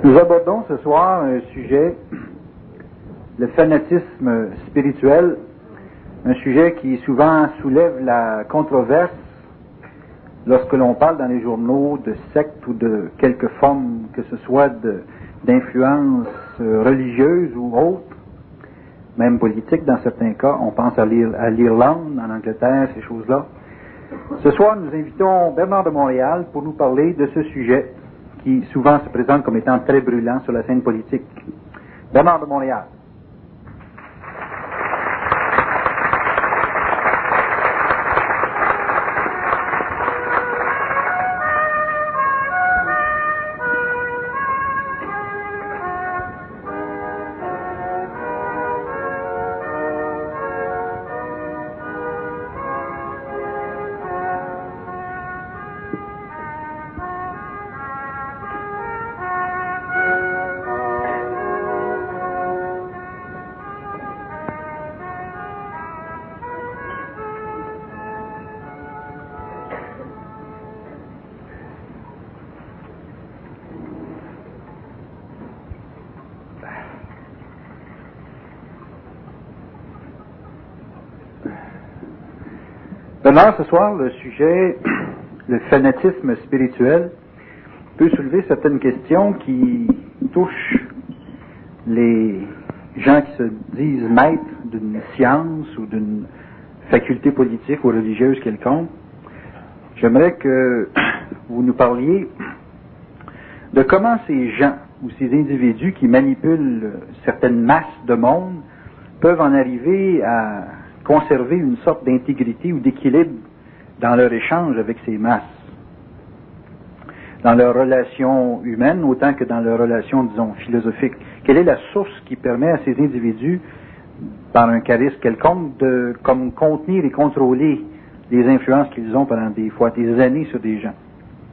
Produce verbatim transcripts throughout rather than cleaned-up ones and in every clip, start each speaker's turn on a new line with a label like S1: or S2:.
S1: Nous abordons ce soir un sujet, le fanatisme spirituel, un sujet qui souvent soulève la controverse lorsque l'on parle dans les journaux de sectes ou de quelque forme que ce soit de, d'influence religieuse ou autre, même politique dans certains cas. On pense à, l'Ir- à l'Irlande, en Angleterre, ces choses-là. Ce soir, nous invitons Bernard de Montréal pour nous parler de ce sujet qui souvent se présente comme étant très brûlant sur la scène politique. Bernard de Montréal. Bernard, ce soir, le sujet, le fanatisme spirituel, peut soulever certaines questions qui touchent les gens qui se disent maîtres d'une science ou d'une faculté politique ou religieuse quelconque. J'aimerais que vous nous parliez de comment ces gens ou ces individus qui manipulent certaines masses de monde peuvent en arriver à conserver une sorte d'intégrité ou d'équilibre dans leur échange avec ces masses, dans leurs relations humaines autant que dans leurs relations, disons, philosophiques. Quelle est la source qui permet à ces individus, par un charisme quelconque, de comme contenir et contrôler les influences qu'ils ont pendant des fois des années sur des gens?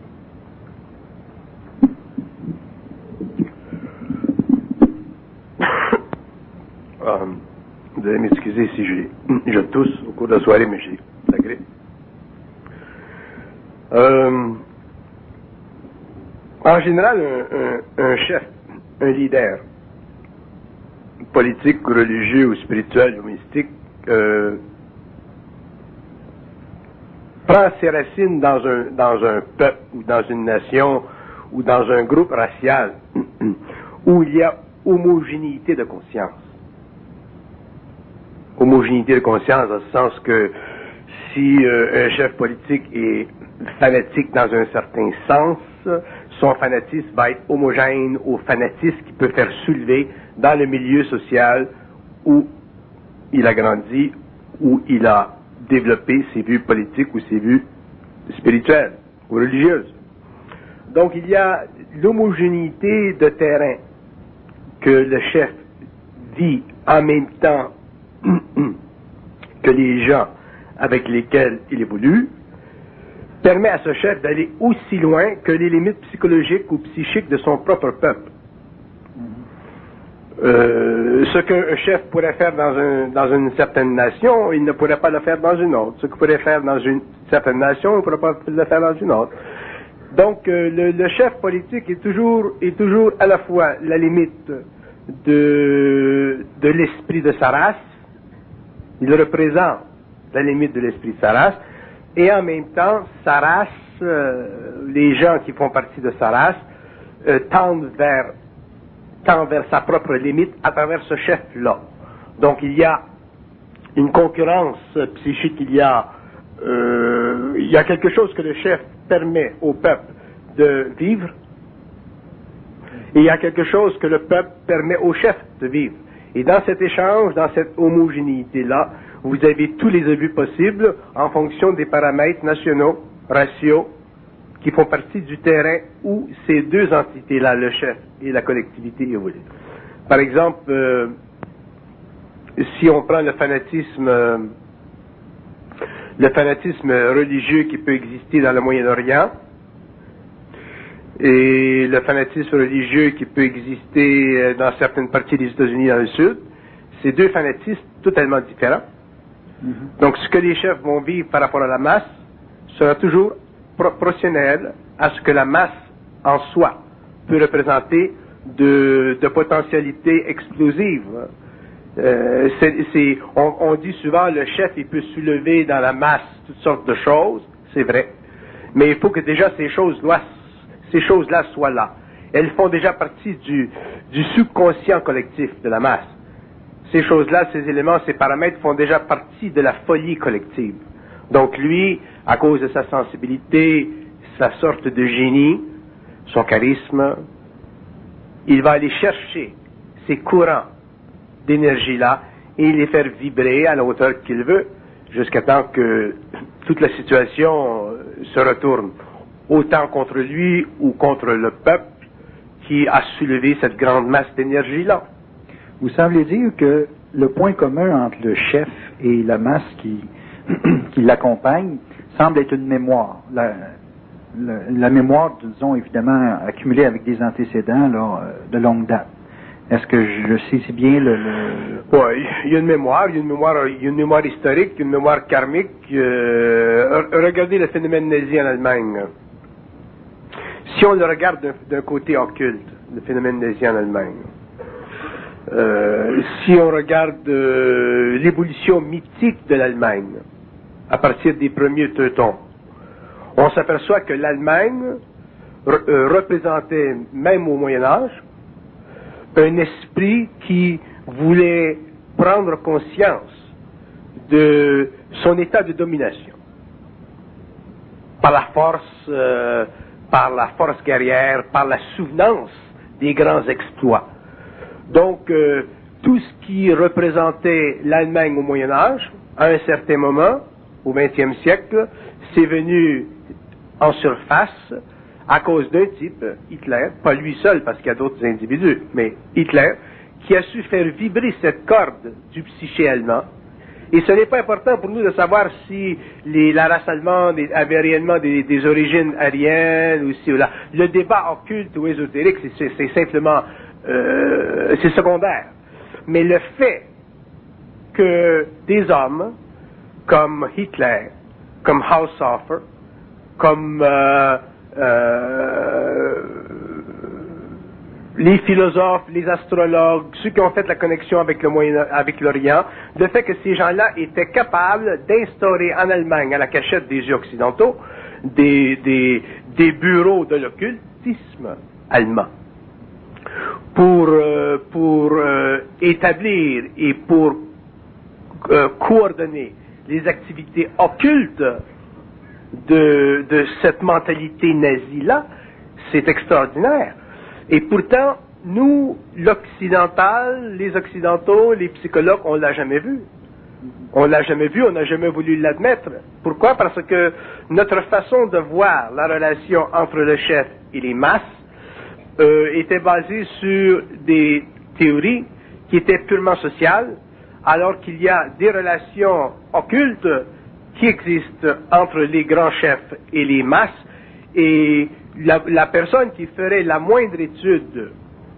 S2: Um. Vous allez m'excuser si j'ai, je tousse au cours de la soirée, mais j'ai la grippe. Euh, en général, un, un, un chef, un leader, politique, religieux ou spirituel ou mystique, euh, prend ses racines dans un, dans un peuple ou dans une nation ou dans un groupe racial où il y a homogénéité de conscience. Homogénéité de conscience, dans ce sens que si euh, un chef politique est fanatique dans un certain sens, son fanatisme va être homogène au fanatisme qu'il peut faire soulever dans le milieu social où il a grandi, où il a développé ses vues politiques ou ses vues spirituelles ou religieuses. Donc il y a l'homogénéité de terrain que le chef vit en même temps que les gens avec lesquels il évolue, permet à ce chef d'aller aussi loin que les limites psychologiques ou psychiques de son propre peuple. Euh, ce qu'un chef pourrait faire dans, un, dans une certaine nation, il ne pourrait pas le faire dans une autre. Ce qu'il pourrait faire dans une certaine nation, il ne pourrait pas le faire dans une autre. Donc, euh, le, le chef politique est toujours, est toujours à la fois la limite de, de l'esprit de sa race. Il représente la limite de l'esprit de sa race, et en même temps, sa race, euh, les gens qui font partie de sa race, euh, tendent vers, tendent vers sa propre limite à travers ce chef-là. Donc il y a une concurrence psychique, il y a, euh, il y a quelque chose que le chef permet au peuple de vivre, et il y a quelque chose que le peuple permet au chef de vivre. Et dans cet échange, dans cette homogénéité-là, vous avez tous les abus possibles en fonction des paramètres nationaux, raciaux, qui font partie du terrain où ces deux entités-là, le chef et la collectivité, évoluent. Par exemple, euh, si on prend le fanatisme, euh, le fanatisme religieux qui peut exister dans le Moyen-Orient, et le fanatisme religieux qui peut exister dans certaines parties des États-Unis dans le Sud, c'est deux fanatismes totalement différents. Mm-hmm. Donc, ce que les chefs vont vivre par rapport à la masse sera toujours proportionnel à ce que la masse en soi peut représenter de, de potentialité explosive. Euh, c'est, c'est, on, on dit souvent le chef il peut soulever dans la masse toutes sortes de choses, c'est vrai, mais il faut que déjà ces choses-là, ces choses-là soient là. Elles font déjà partie du, du subconscient collectif de la masse. Ces choses-là, ces éléments, ces paramètres font déjà partie de la folie collective. Donc lui, à cause de sa sensibilité, sa sorte de génie, son charisme, il va aller chercher ces courants d'énergie-là et les faire vibrer à la hauteur qu'il veut, jusqu'à temps que toute la situation se retourne, autant contre lui ou contre le peuple qui a soulevé cette grande masse d'énergie-là.
S1: Vous semblez dire que le point commun entre le chef et la masse qui, qui l'accompagne semble être une mémoire. La, la, la mémoire, disons, évidemment, accumulée avec des antécédents là, de longue date. Est-ce que je sais si bien le... le...
S2: Oui, il y a une mémoire, il y a une mémoire, il y a une mémoire historique, une mémoire karmique. Euh, regardez le phénomène nazi en Allemagne. Si on le regarde d'un, d'un côté occulte, le phénomène nazi en Allemagne, euh, si on regarde euh, l'évolution mythique de l'Allemagne, à partir des premiers Teutons, on s'aperçoit que l'Allemagne re- euh, représentait, même au Moyen-Âge, un esprit qui voulait prendre conscience de son état de domination par la force, euh, par la force guerrière, par la souvenance des grands exploits. Donc, euh, tout ce qui représentait l'Allemagne au Moyen Âge, à un certain moment, au vingtième siècle, c'est venu en surface à cause d'un type, Hitler, pas lui seul parce qu'il y a d'autres individus, mais Hitler, qui a su faire vibrer cette corde du psyché allemand. Et ce n'est pas important pour nous de savoir si les, la race allemande avait réellement des, des origines aryennes ou si ou là. Le débat occulte ou ésotérique, c'est, c'est, c'est simplement, euh, c'est secondaire. Mais le fait que des hommes comme Hitler, comme Haushofer, comme euh, euh, les philosophes, les astrologues, ceux qui ont fait la connexion avec le Moyen, avec l'Orient, le fait que ces gens-là étaient capables d'instaurer en Allemagne, à la cachette des yeux occidentaux, des, des, des bureaux de l'occultisme allemand, pour, euh, pour euh, établir et pour euh, coordonner les activités occultes de, de cette mentalité nazie-là, c'est extraordinaire. Et pourtant, nous, l'occidental, les occidentaux, les psychologues, on l'a jamais vu. On l'a jamais vu, on n'a jamais voulu l'admettre. Pourquoi? Parce que notre façon de voir la relation entre le chef et les masses euh, était basée sur des théories qui étaient purement sociales, alors qu'il y a des relations occultes qui existent entre les grands chefs et les masses, et la, la personne qui ferait la moindre étude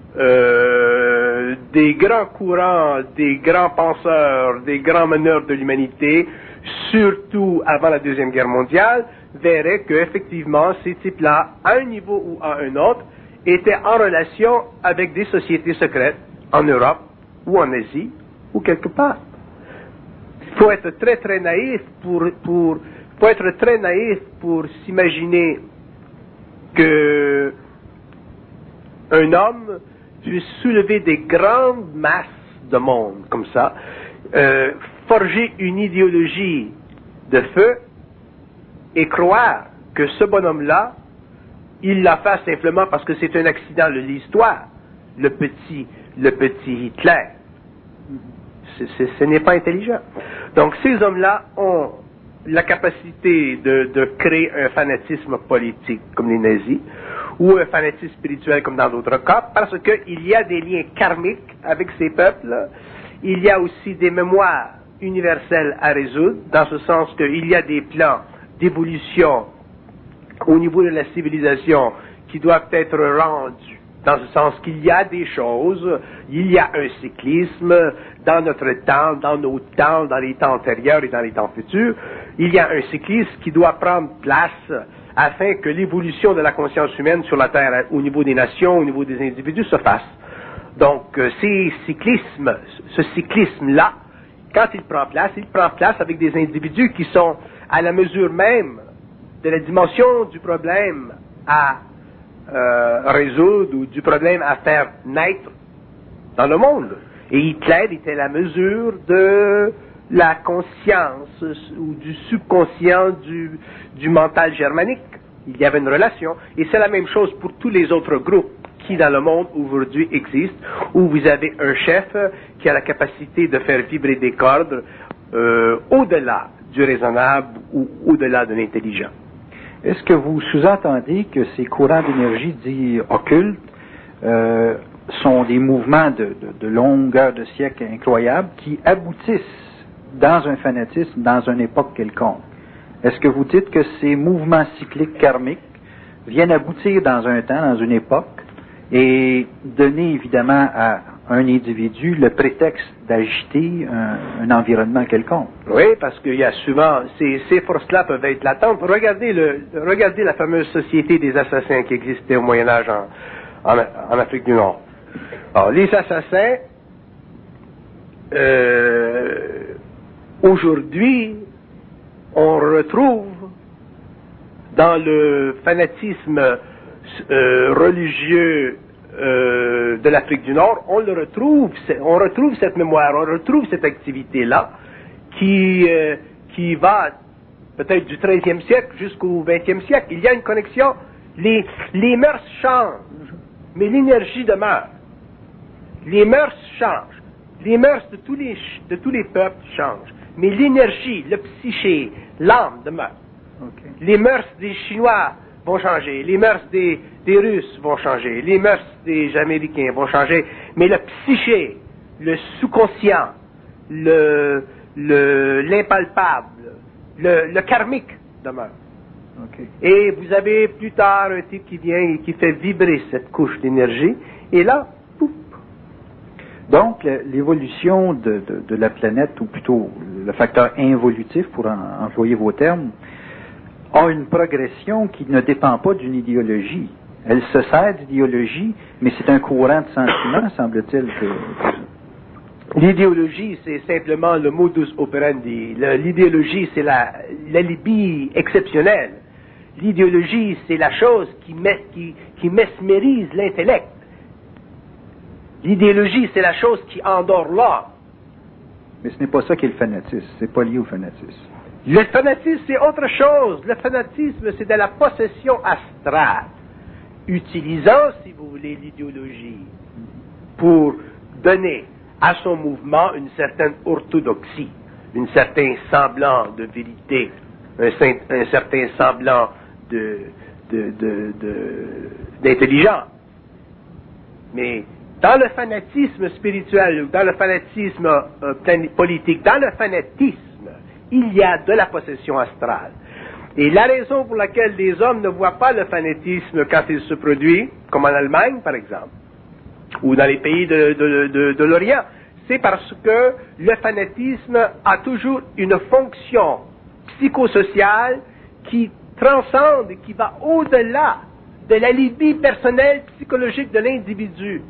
S2: euh, des grands courants, des grands penseurs, des grands meneurs de l'humanité, surtout avant la Deuxième Guerre mondiale, verrait qu'effectivement, ces types-là, à un niveau ou à un autre, étaient en relation avec des sociétés secrètes en Europe ou en Asie ou quelque part. Il faut être très très naïf pour, pour, faut être très naïf pour s'imaginer que un homme puisse soulever des grandes masses de monde comme ça, euh, forger une idéologie de feu et croire que ce bonhomme-là, il l'a fait simplement parce que c'est un accident de l'histoire, le petit, le petit Hitler. C'est, c'est, ce n'est pas intelligent. Donc ces hommes-là ont la capacité de, de créer un fanatisme politique comme les nazis, ou un fanatisme spirituel comme dans d'autres cas, parce qu'il y a des liens karmiques avec ces peuples, il y a aussi des mémoires universelles à résoudre, dans ce sens qu'il y a des plans d'évolution au niveau de la civilisation qui doivent être rendus, dans ce sens qu'il y a des choses, il y a un cyclisme dans notre temps, dans nos temps, dans les temps antérieurs et dans les temps futurs, il y a un cyclisme qui doit prendre place afin que l'évolution de la conscience humaine sur la Terre, au niveau des nations, au niveau des individus, se fasse. Donc, euh, ces cyclismes, ce cyclisme-là, quand il prend place, il prend place avec des individus qui sont à la mesure même de la dimension du problème à euh, résoudre ou du problème à faire naître dans le monde. Et Hitler était à la mesure de la conscience ou du subconscient du, du mental germanique. Il y avait une relation. Et c'est la même chose pour tous les autres groupes qui dans le monde aujourd'hui existent, où vous avez un chef qui a la capacité de faire vibrer des cordes euh, au-delà du raisonnable ou au-delà de l'intelligent.
S1: Est-ce que vous sous-entendez que ces courants d'énergie dits occultes euh, sont des mouvements de, de, de longueur de siècle incroyables qui aboutissent dans un fanatisme, dans une époque quelconque? Est-ce que vous dites que ces mouvements cycliques karmiques viennent aboutir dans un temps, dans une époque, et donner évidemment à un individu le prétexte d'agiter un, un environnement quelconque?
S2: Oui, parce qu'il y a souvent, ces, ces forces-là peuvent être latentes. Regardez, le, regardez la fameuse société des assassins qui existait au Moyen-Âge en, en, en Afrique du Nord. Alors, les assassins, euh, aujourd'hui, on retrouve dans le fanatisme euh, religieux euh, de l'Afrique du Nord, on le retrouve, on retrouve cette mémoire, on retrouve cette activité-là qui, euh, qui va peut-être du treizième siècle jusqu'au vingtième siècle. Il y a une connexion. Les, les mœurs changent, mais l'énergie demeure. Les mœurs changent. Les mœurs de tous les, de tous les peuples changent. Mais l'énergie, le psyché, l'âme demeure. Okay. Les mœurs des Chinois vont changer. Les mœurs des, des Russes vont changer. Les mœurs des Américains vont changer. Mais le psyché, le sous-conscient, le, le, l'impalpable, le, le karmique demeure. Okay. Et vous avez plus tard un type qui vient et qui fait vibrer cette couche d'énergie. Et là, pouf.
S1: Donc, l'évolution de, de, de la planète, ou plutôt le facteur involutif, pour en, employer vos termes, a une progression qui ne dépend pas d'une idéologie. Elle se sert d'idéologie, mais c'est un courant de sentiment, semble-t-il. Que...
S2: L'idéologie, c'est simplement le modus operandi. Le, l'idéologie, c'est la, l'alibi exceptionnel. L'idéologie, c'est la chose qui, met, qui, qui mesmérise l'intellect. L'idéologie, c'est la chose qui endort l'âme.
S1: Mais ce n'est pas ça qui est le fanatisme. C'est pas lié au fanatisme.
S2: Le fanatisme, c'est autre chose. Le fanatisme, c'est de la possession astrale. Utilisant, si vous voulez, l'idéologie pour donner à son mouvement une certaine orthodoxie, un certain semblant de vérité, un, un certain semblant de, de, de, de, d'intelligence. Mais dans le fanatisme spirituel, ou dans le fanatisme euh, politique, dans le fanatisme, il y a de la possession astrale. Et la raison pour laquelle les hommes ne voient pas le fanatisme quand il se produit, comme en Allemagne par exemple, ou dans les pays de, de, de, de l'Orient, c'est parce que le fanatisme a toujours une fonction psychosociale qui transcende et qui va au-delà de l'alibi personnel psychologique de l'individu.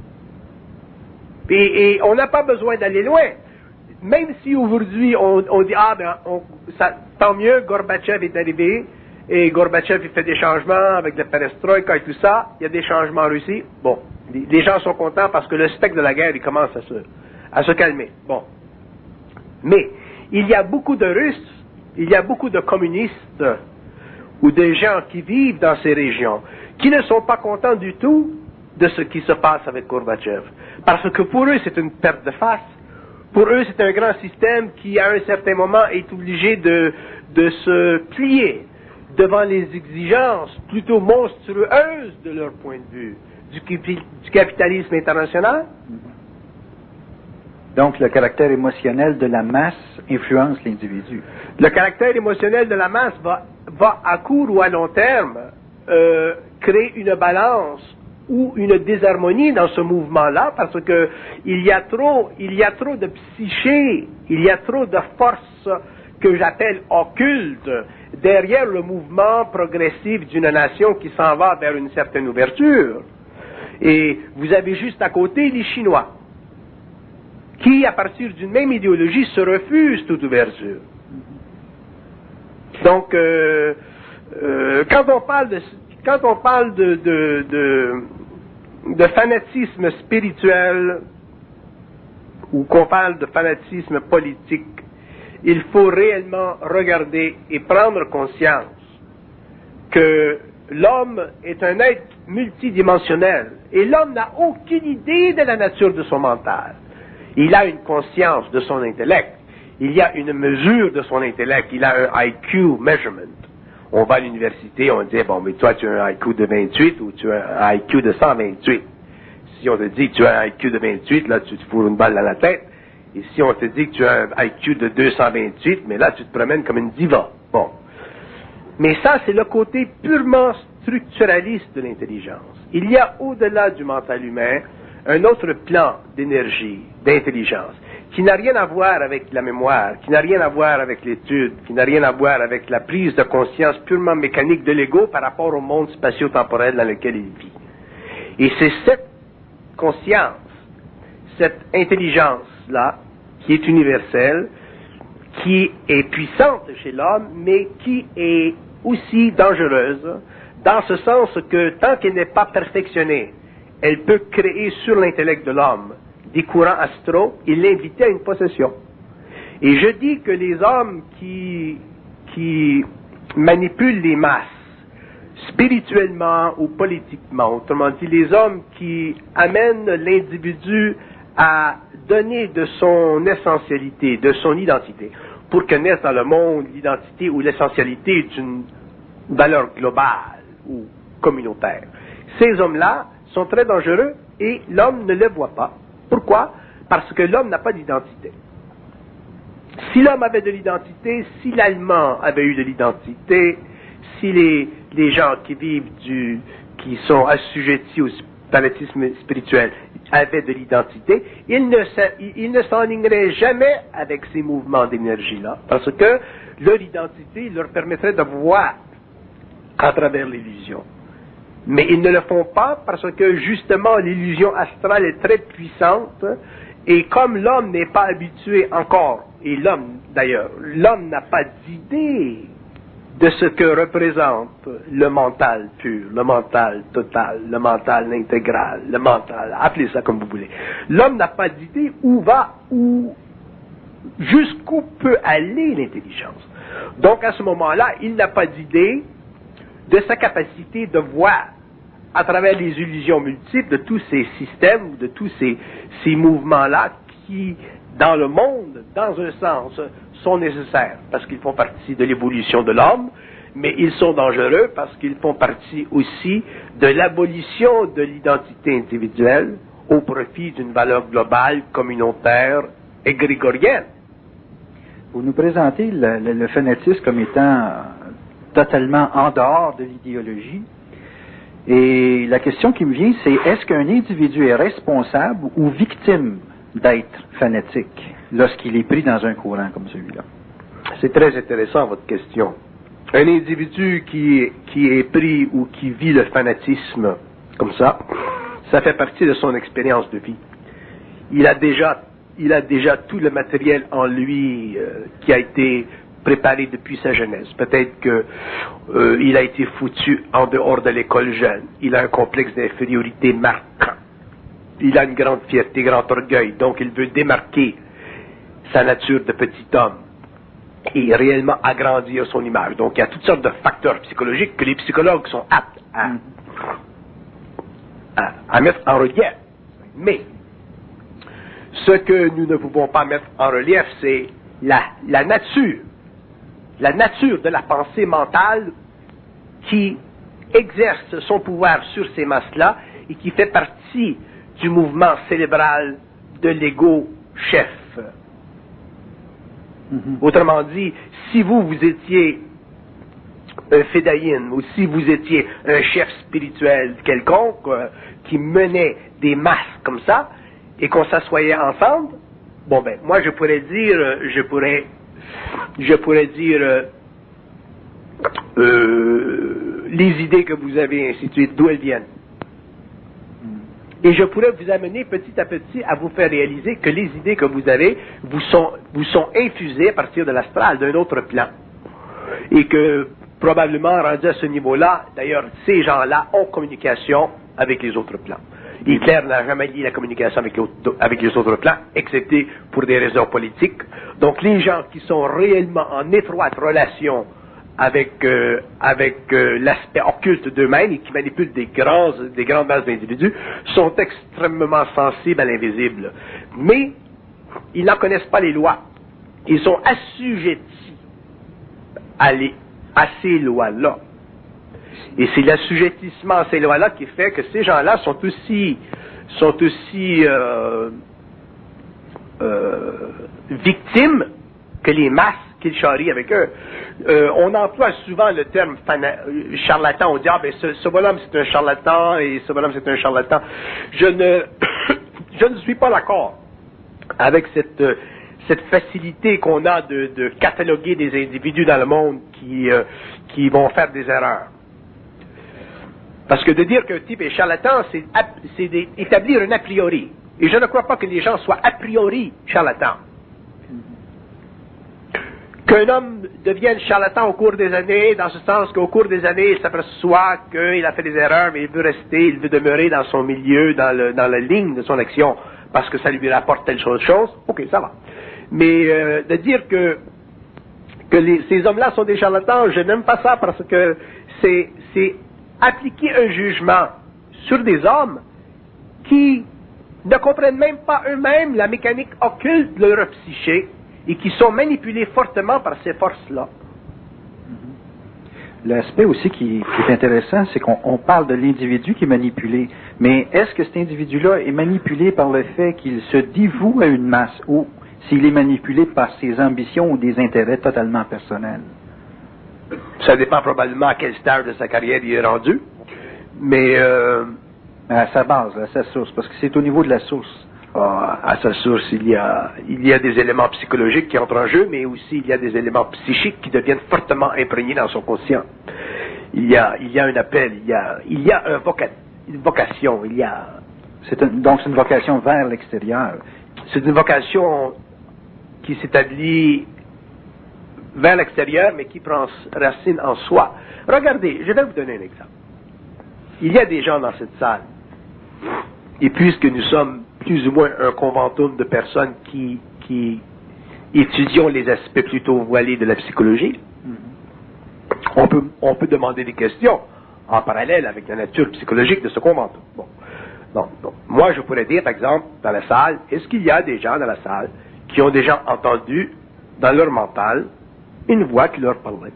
S2: Et, et on n'a pas besoin d'aller loin. Même si aujourd'hui on, on dit, ah ben, on, ça, tant mieux, Gorbatchev est arrivé, et Gorbatchev il fait des changements avec la perestroïka et tout ça, il y a des changements en Russie, bon, les, les gens sont contents parce que le spectre de la guerre, il commence à se, à se calmer, bon. Mais, il y a beaucoup de Russes, il y a beaucoup de communistes, ou de gens qui vivent dans ces régions, qui ne sont pas contents du tout de ce qui se passe avec Gorbatchev. Parce que pour eux, c'est une perte de face. Pour eux, c'est un grand système qui, à un certain moment, est obligé de, de se plier devant les exigences plutôt monstrueuses de leur point de vue du, du capitalisme international.
S1: Donc, le caractère émotionnel de la masse influence l'individu.
S2: Le caractère émotionnel de la masse va, va à court ou à long terme, euh, créer une balance ou une désharmonie dans ce mouvement-là, parce que il y a trop, il y a trop de psyché, il y a trop de force que j'appelle occulte derrière le mouvement progressif d'une nation qui s'en va vers une certaine ouverture. Et vous avez juste à côté les Chinois, qui, à partir d'une même idéologie, se refusent toute ouverture. Donc, euh, euh, quand on parle de, quand on parle de, de, de, de fanatisme spirituel, ou qu'on parle de fanatisme politique, il faut réellement regarder et prendre conscience que l'homme est un être multidimensionnel et l'homme n'a aucune idée de la nature de son mental. Il a une conscience de son intellect, il y a une mesure de son intellect, il a un I Q measurement. On va à l'université, on dit, bon, mais toi tu as un I Q de vingt-huit ou tu as un I Q de cent vingt-huit. Si on te dit que tu as un I Q de vingt-huit, là tu te fous une balle dans la tête. Et si on te dit que tu as un I Q de deux cent vingt-huit, mais là tu te promènes comme une diva. Bon. Mais ça, c'est le côté purement structuraliste de l'intelligence. Il y a au-delà du mental humain un autre plan d'énergie, d'intelligence, qui n'a rien à voir avec la mémoire, qui n'a rien à voir avec l'étude, qui n'a rien à voir avec la prise de conscience purement mécanique de l'ego par rapport au monde spatio-temporel dans lequel il vit. Et c'est cette conscience, cette intelligence-là, qui est universelle, qui est puissante chez l'homme, mais qui est aussi dangereuse, dans ce sens que tant qu'elle n'est pas perfectionnée, elle peut créer sur l'intellect de l'homme des courants astraux et l'inviter à une possession. Et je dis que les hommes qui, qui manipulent les masses, spirituellement ou politiquement, autrement dit, les hommes qui amènent l'individu à donner de son essentialité, de son identité, pour que naisse dans le monde l'identité ou l'essentialité est une valeur globale ou communautaire. Ces hommes-là sont très dangereux et l'homme ne le voit pas. Pourquoi? Parce que l'homme n'a pas d'identité. Si l'homme avait de l'identité, si l'Allemand avait eu de l'identité, si les, les gens qui vivent du, qui sont assujettis au fanatisme spirituel avaient de l'identité, ils ne, ils ne s'enligneraient jamais avec ces mouvements d'énergie-là, parce que leur identité leur permettrait de voir à travers l'illusion. Mais ils ne le font pas parce que justement l'illusion astrale est très puissante et comme l'homme n'est pas habitué encore, et l'homme d'ailleurs, l'homme n'a pas d'idée de ce que représente le mental pur, le mental total, le mental intégral, le mental, appelez ça comme vous voulez. L'homme n'a pas d'idée où va, où, jusqu'où peut aller l'intelligence. Donc à ce moment-là, il n'a pas d'idée de sa capacité de voir à travers les illusions multiples de tous ces systèmes, de tous ces, ces mouvements-là qui, dans le monde, dans un sens, sont nécessaires parce qu'ils font partie de l'évolution de l'homme, mais ils sont dangereux parce qu'ils font partie aussi de l'abolition de l'identité individuelle au profit d'une valeur globale, communautaire et grégorienne.
S1: Vous nous présentez le, le, le fanatisme comme étant totalement en dehors de l'idéologie. Et la question qui me vient, c'est est-ce qu'un individu est responsable ou victime d'être fanatique lorsqu'il est pris dans un courant comme celui-là?
S2: C'est très intéressant votre question. Un individu qui, qui est pris ou qui vit le fanatisme comme ça, ça fait partie de son expérience de vie. Il a déjà, il a déjà tout le matériel en lui euh, qui a été préparé depuis sa jeunesse. Peut-être que euh, il a été foutu en dehors de l'école jeune. Il a un complexe d'infériorité marquant. Il a une grande fierté, grand orgueil. Donc, il veut démarquer sa nature de petit homme et réellement agrandir son image. Donc, il y a toutes sortes de facteurs psychologiques que les psychologues sont aptes à, à, à mettre en relief. Mais, ce que nous ne pouvons pas mettre en relief, c'est la, la nature la nature de la pensée mentale qui exerce son pouvoir sur ces masses-là et qui fait partie du mouvement cérébral de l'ego chef. Mm-hmm. Autrement dit, si vous, vous étiez un fédaïne ou si vous étiez un chef spirituel quelconque euh, qui menait des masses comme ça et qu'on s'assoyait ensemble, bon ben, moi je pourrais dire, je pourrais je pourrais dire, euh, euh, les idées que vous avez, ainsi de suite, d'où elles viennent. Et je pourrais vous amener petit à petit à vous faire réaliser que les idées que vous avez vous sont, vous sont infusées à partir de l'astral, d'un autre plan. Et que, probablement, rendu à ce niveau-là, d'ailleurs, ces gens-là ont communication avec les autres plans. Hitler n'a jamais lié la communication avec, avec les autres plans, excepté pour des raisons politiques. Donc, les gens qui sont réellement en étroite relation avec, euh, avec euh, l'aspect occulte d'eux-mêmes et qui manipulent des, grands, des grandes masses d'individus sont extrêmement sensibles à l'invisible. Mais, ils n'en connaissent pas les lois. Ils sont assujettis à, les, à ces lois-là. Et c'est l'assujettissement à ces lois-là qui fait que ces gens-là sont aussi, sont aussi euh, euh, victimes que les masses qu'ils charrient avec eux. Euh, on emploie souvent le terme charlatan. On dit, ah ben ce, ce bonhomme c'est un charlatan et ce bonhomme c'est un charlatan. Je ne, je ne suis pas d'accord avec cette, cette facilité qu'on a de, de cataloguer des individus dans le monde qui, euh, qui vont faire des erreurs. Parce que de dire qu'un type est charlatan, c'est, c'est établir un a priori. Et je ne crois pas que les gens soient a priori charlatans. Qu'un homme devienne charlatan au cours des années, dans ce sens qu'au cours des années, il s'aperçoit qu'il a fait des erreurs, mais il veut rester, il veut demeurer dans son milieu, dans, le, dans la ligne de son action, parce que ça lui rapporte telle chose, chose, ok, ça va. Mais euh, de dire que, que les, ces hommes-là sont des charlatans, je n'aime pas ça, parce que c'est, c'est appliquer un jugement sur des hommes qui ne comprennent même pas eux-mêmes la mécanique occulte de leur psyché, et qui sont manipulés fortement par ces forces-là.
S1: L'aspect aussi qui, qui est intéressant, c'est qu'on on parle de l'individu qui est manipulé, mais est-ce que cet individu-là est manipulé par le fait qu'il se dévoue à une masse, ou s'il est manipulé par ses ambitions ou des intérêts totalement personnels?
S2: Ça dépend probablement à quel stade de sa carrière il est rendu, mais... Euh,
S1: à sa base, à sa source, parce que c'est au niveau de la source.
S2: À sa source, il y a, il y a des éléments psychologiques qui entrent en jeu, mais aussi il y a des éléments psychiques qui deviennent fortement imprégnés dans son conscient. Il y a, il y a un appel, il y a, il y a un voca, une vocation, il y a...
S1: C'est un, donc c'est une vocation vers l'extérieur.
S2: C'est une vocation qui s'établit vers l'extérieur, mais qui prend racine en soi. Regardez, je vais vous donner un exemple. Il y a des gens dans cette salle, et puisque nous sommes plus ou moins un conventum de personnes qui, qui étudions les aspects plutôt voilés de la psychologie, mm-hmm. on peut, on peut demander des questions en parallèle avec la nature psychologique de ce conventum. Bon. Donc, donc, moi, je pourrais dire, par exemple, dans la salle, est-ce qu'il y a des gens dans la salle qui ont déjà entendu, dans leur mental, une voix qui leur parlait?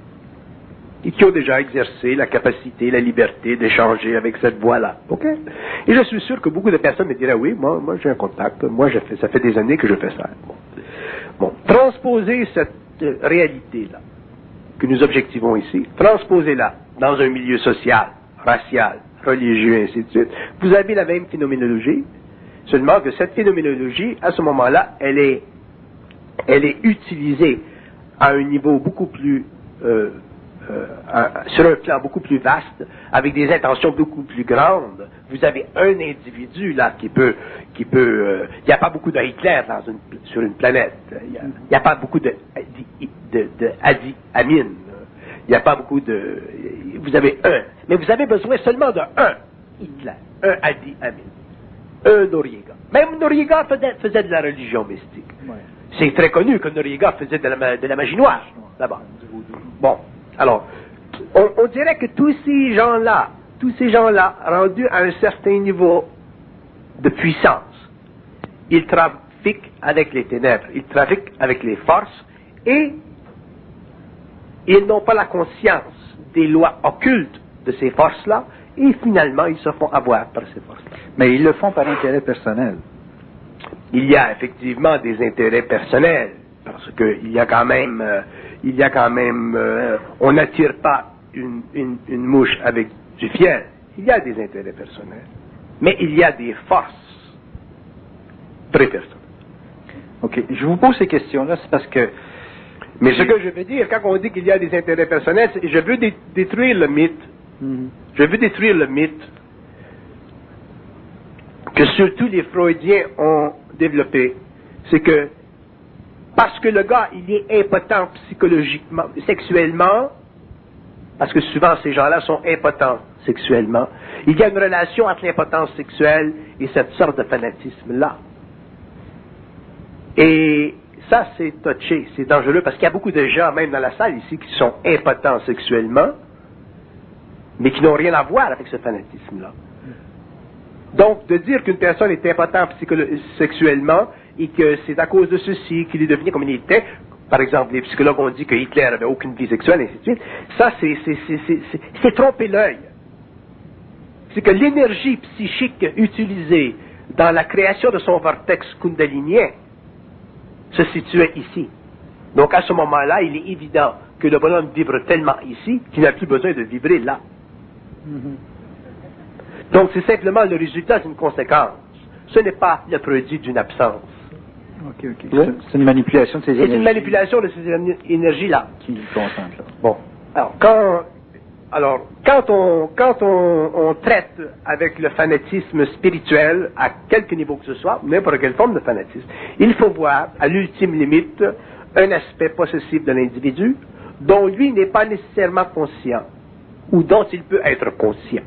S2: Et qui ont déjà exercé la capacité, la liberté d'échanger avec cette voix-là. OK? Et je suis sûr que beaucoup de personnes me diraient, oui, moi, moi j'ai un contact, moi, je fais, ça fait des années que je fais ça. Bon, bon. Transposer cette euh, réalité-là, que nous objectivons ici, transposer-la dans un milieu social, racial, religieux, ainsi de suite, vous avez la même phénoménologie, seulement que cette phénoménologie, à ce moment-là, elle est, elle est utilisée à un niveau beaucoup plus... Euh, Euh, un, sur un plan beaucoup plus vaste, avec des intentions beaucoup plus grandes. Vous avez un individu là qui peut, qui peut. Il euh, n'y a pas beaucoup de Hitler dans une, sur une planète. Il n'y a, a pas beaucoup de de, de, de Adi Amin. Il n'y a pas beaucoup de. Vous avez un, mais vous avez besoin seulement de un Hitler, un Adi Amin, un Noriega. Même Noriega faisait, faisait de la religion mystique. Ouais. C'est très connu que Noriega faisait de la, de la magie noire là-bas. Bon. Alors, on, on dirait que tous ces gens-là, tous ces gens-là, rendus à un certain niveau de puissance, ils trafiquent avec les ténèbres, ils trafiquent avec les forces, et ils n'ont pas la conscience des lois occultes de ces forces-là, et finalement, ils se font avoir par ces forces-là.
S1: Mais ils le font par intérêt personnel.
S2: Il y a effectivement des intérêts personnels, parce qu'il y a quand même... Euh, il y a quand même, euh, on n'attire pas une, une, une mouche avec du fiel. Il y a des intérêts personnels. Mais il y a des forces très personnelles.
S1: OK. Je vous pose ces questions-là, c'est parce que
S2: Mais ce que je veux dire, quand on dit qu'il y a des intérêts personnels, c'est je veux dé- détruire le mythe. Mm-hmm. Je veux détruire le mythe que surtout les Freudiens ont développé. C'est que parce que le gars, il est impotent psychologiquement, sexuellement, parce que souvent ces gens-là sont impotents sexuellement, il y a une relation entre l'impotence sexuelle et cette sorte de fanatisme-là. Et ça, c'est touché, c'est dangereux, parce qu'il y a beaucoup de gens, même dans la salle ici, qui sont impotents sexuellement, mais qui n'ont rien à voir avec ce fanatisme-là. Donc, de dire qu'une personne est impotente psycholo- sexuellement, et que c'est à cause de ceci qu'il est devenu comme il était, par exemple, les psychologues ont dit que Hitler n'avait aucune vie sexuelle, et ainsi de suite, ça, c'est, c'est, c'est, c'est, c'est, c'est tromper l'œil. C'est que l'énergie psychique utilisée dans la création de son vortex kundalinien se situait ici. Donc, à ce moment-là, il est évident que le bonhomme vibre tellement ici qu'il n'a plus besoin de vibrer là. Mm-hmm. Donc, c'est simplement le résultat d'une conséquence. Ce n'est pas le produit d'une absence.
S1: Ok, ok. Oui? C'est une manipulation de ces énergies.
S2: C'est une manipulation de ces énergies-là.
S1: Qui concentre là.
S2: Bon. Alors, quand, alors, quand on, quand on, on traite avec le fanatisme spirituel, à quelque niveau que ce soit, n'importe quelle forme de fanatisme, il faut voir, à l'ultime limite, un aspect possessif de l'individu dont lui n'est pas nécessairement conscient, ou dont il peut être conscient.